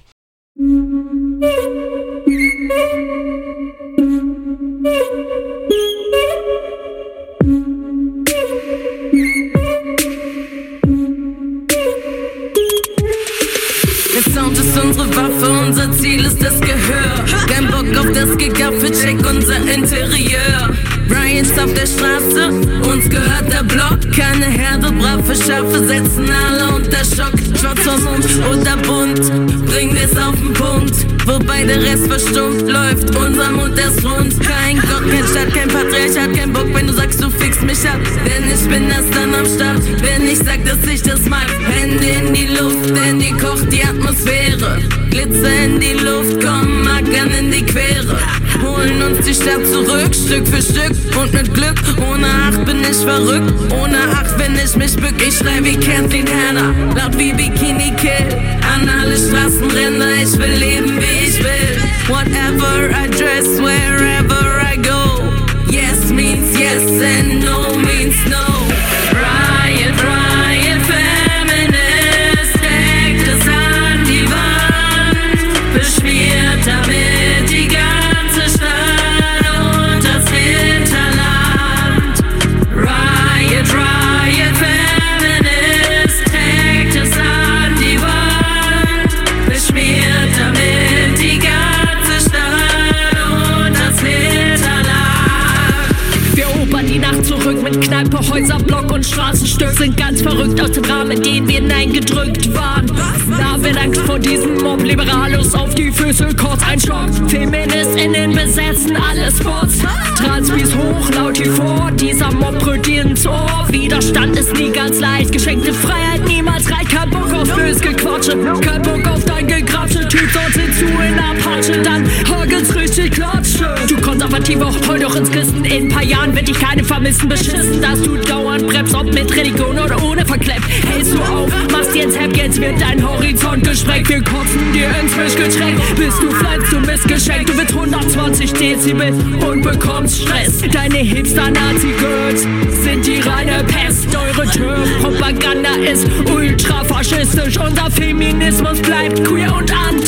Der Sound ist unsere Waffe, unser Ziel ist das Gehör. Kein Bock auf das Gegaffe, check unser Interieur. Riots auf der Straße, uns gehört der Block. Keine Herde, brave Schafe setzen alle unter Schock. Schwarz vom Mund oder bunt, bringen wir's auf den Punkt. Wobei der Rest verstummt, läuft unser Mund erst rund. Kein Gott, kein Staat, kein Patriarchat, kein Bock, wenn du sagst, du fickst mich ab. Denn ich bin das dann am Start, wenn ich sag, dass ich das mag. Hände in die Luft, denn die kocht die Atmosphäre. Glitzer in die Luft, kommen Mackern in die Quere. Holen uns die Stadt zurück, Stück für Stück und mit Glück. Ohne Acht bin ich verrückt, ohne Acht, wenn ich mich bück. Ich schrei wie Kathleen Hanna, laut wie Bikini Kill. An alle Straßenränder, ich will leben wie ich will. Whatever I dress, wherever I go. Yes means yes and no means no. Riot, riot, feminist, steckt es an die Wand. Beschmiert damit die ganze Stadt und das Hinterland. Riot, riot, feminist, steckt es an die Wand. Beschmiert damit die ganze Stadt und das Hinterland. Wir erobern die Nacht zurück mit Kneipe, Häuser, Block und Straßenstück. Sind ganz verrückt aus dem Rahmen, in den wir hineingedrückt waren. Da wird Angst vor diesem Mob, Liberalos auf die Füße, kurz ein Schock. FeministInnen besetzen alle Spots. Transbis hoch, laut hier vor, dieser Mob brüllt dir ins Ohr. Widerstand ist nie ganz leicht, geschenkte Freiheit niemals reicht. Kein Bock auf böses Gequatsche, kein Bock auf dein Gegrapsche. Typ sonst hinzu in Apache, dann hagelt's richtig klatsche. Du Konservativer, heul doch ins Christen. In ein paar Jahren wird dich keine vermissen, beschissen, dass du dauernd bremst, ob mit Religion oder ohne verklemmt. Hältst du auf, machst dir ins Hemd, jetzt wird dein Horizont und gesprengt. Wir kotzen dir ins Mischgetränk, bis du fleinst, du Missgeschenk. Du willst 120 Dezibel und bekommst Stress. Deine Hipster-Nazi-Girls sind die reine Pest. Eure Term-Propaganda ist ultrafaschistisch. Unser Feminismus bleibt queer und an.